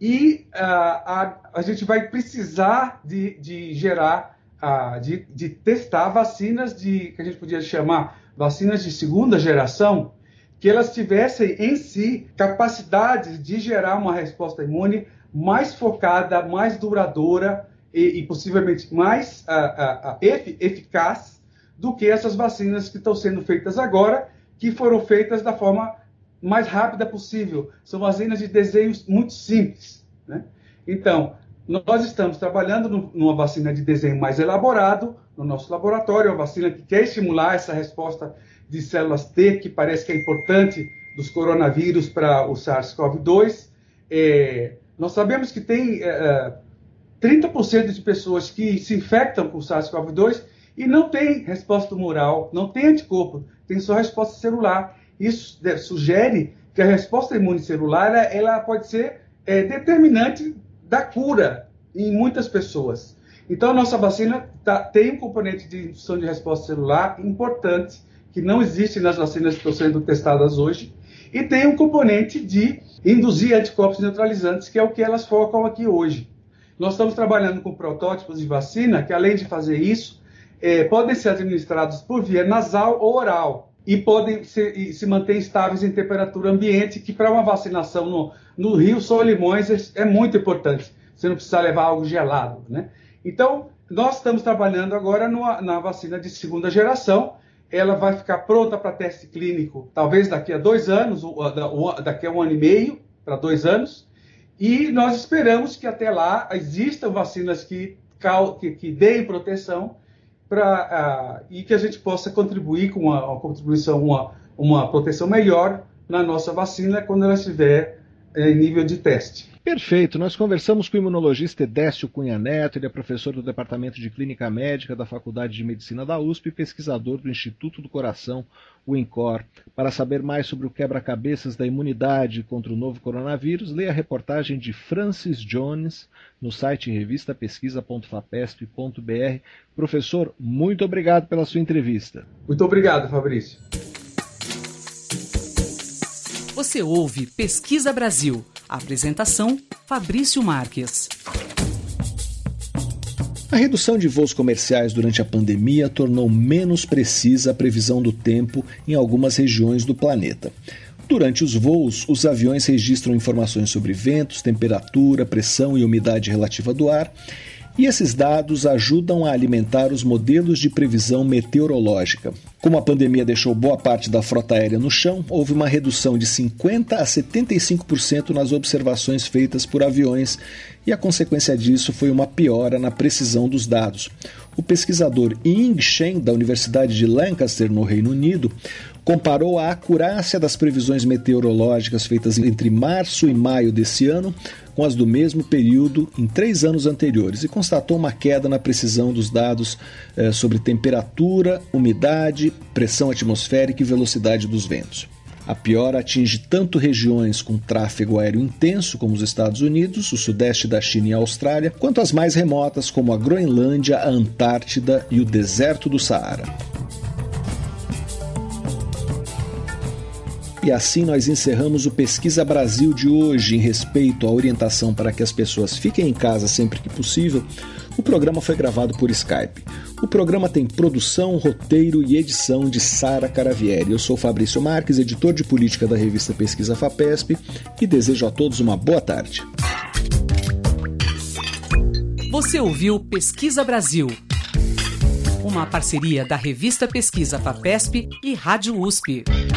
E uh, a, a gente vai precisar de, de gerar, uh, de, de testar vacinas de, que a gente podia chamar vacinas de segunda geração, que elas tivessem em si capacidade de gerar uma resposta imune mais focada, mais duradoura e, e possivelmente mais uh, uh, uh, ef- eficaz do que essas vacinas que estão sendo feitas agora, que foram feitas da forma mais rápida possível. São vacinas de desenhos muito simples, né? Então, nós estamos trabalhando no, numa vacina de desenho mais elaborado no nosso laboratório, uma vacina que quer estimular essa resposta de células T, que parece que é importante dos coronavírus para o SARS-CoV dois. É, nós sabemos que tem é, trinta por cento de pessoas que se infectam com o SARS-CoV dois e não tem resposta tumoral, não tem anticorpo, tem só resposta celular. Isso sugere que a resposta imune celular ela, ela pode ser é, determinante da cura em muitas pessoas. Então, a nossa vacina tá, tem um componente de indução de resposta celular importante, que não existe nas vacinas que estão sendo testadas hoje, e tem um componente de induzir anticorpos neutralizantes, que é o que elas focam aqui hoje. Nós estamos trabalhando com protótipos de vacina que, além de fazer isso, é, podem ser administrados por via nasal ou oral, e podem ser, e se manter estáveis em temperatura ambiente, que para uma vacinação no, no Rio Solimões é, é muito importante. Você não precisa levar algo gelado, né? Então, nós estamos trabalhando agora numa, na vacina de segunda geração. Ela vai ficar pronta para teste clínico, talvez daqui a dois anos, daqui a um ano e meio, para dois anos. E nós esperamos que até lá existam vacinas que, que, que deem proteção pra, uh, e que a gente possa contribuir com uma, uma contribuição, uma, uma proteção melhor na nossa vacina quando ela estiver em nível de teste. Perfeito. Nós conversamos com o imunologista Edécio Cunha Neto, ele é professor do Departamento de Clínica Médica da Faculdade de Medicina da U S P e pesquisador do Instituto do Coração, o INCOR. Para saber mais sobre o quebra-cabeças da imunidade contra o novo coronavírus, leia a reportagem de Francis Jones no site revista pesquisa ponto fapesp ponto b r. Professor, muito obrigado pela sua entrevista. Muito obrigado, Fabrício. Você ouve Pesquisa Brasil. Apresentação, Fabrício Marques. A redução de voos comerciais durante a pandemia tornou menos precisa a previsão do tempo em algumas regiões do planeta. Durante os voos, os aviões registram informações sobre ventos, temperatura, pressão e umidade relativa do ar, e esses dados ajudam a alimentar os modelos de previsão meteorológica. Como a pandemia deixou boa parte da frota aérea no chão, houve uma redução de cinquenta a setenta e cinco por cento nas observações feitas por aviões, e a consequência disso foi uma piora na precisão dos dados. O pesquisador Ying Shen, da Universidade de Lancaster, no Reino Unido, comparou a acurácia das previsões meteorológicas feitas entre março e maio desse ano com as do mesmo período em três anos anteriores e constatou uma queda na precisão dos dados eh, sobre temperatura, umidade, pressão atmosférica e velocidade dos ventos. A piora atinge tanto regiões com tráfego aéreo intenso, como os Estados Unidos, o sudeste da China e a Austrália, quanto as mais remotas, como a Groenlândia, a Antártida e o deserto do Saara. E assim nós encerramos o Pesquisa Brasil de hoje. Em respeito à orientação para que as pessoas fiquem em casa sempre que possível, o programa foi gravado por Skype. O programa tem produção, roteiro e edição de Sara Caravieri. Eu sou Fabrício Marques, editor de política da revista Pesquisa FAPESP, e desejo a todos uma boa tarde. Você ouviu Pesquisa Brasil, uma parceria da revista Pesquisa FAPESP e Rádio U S P.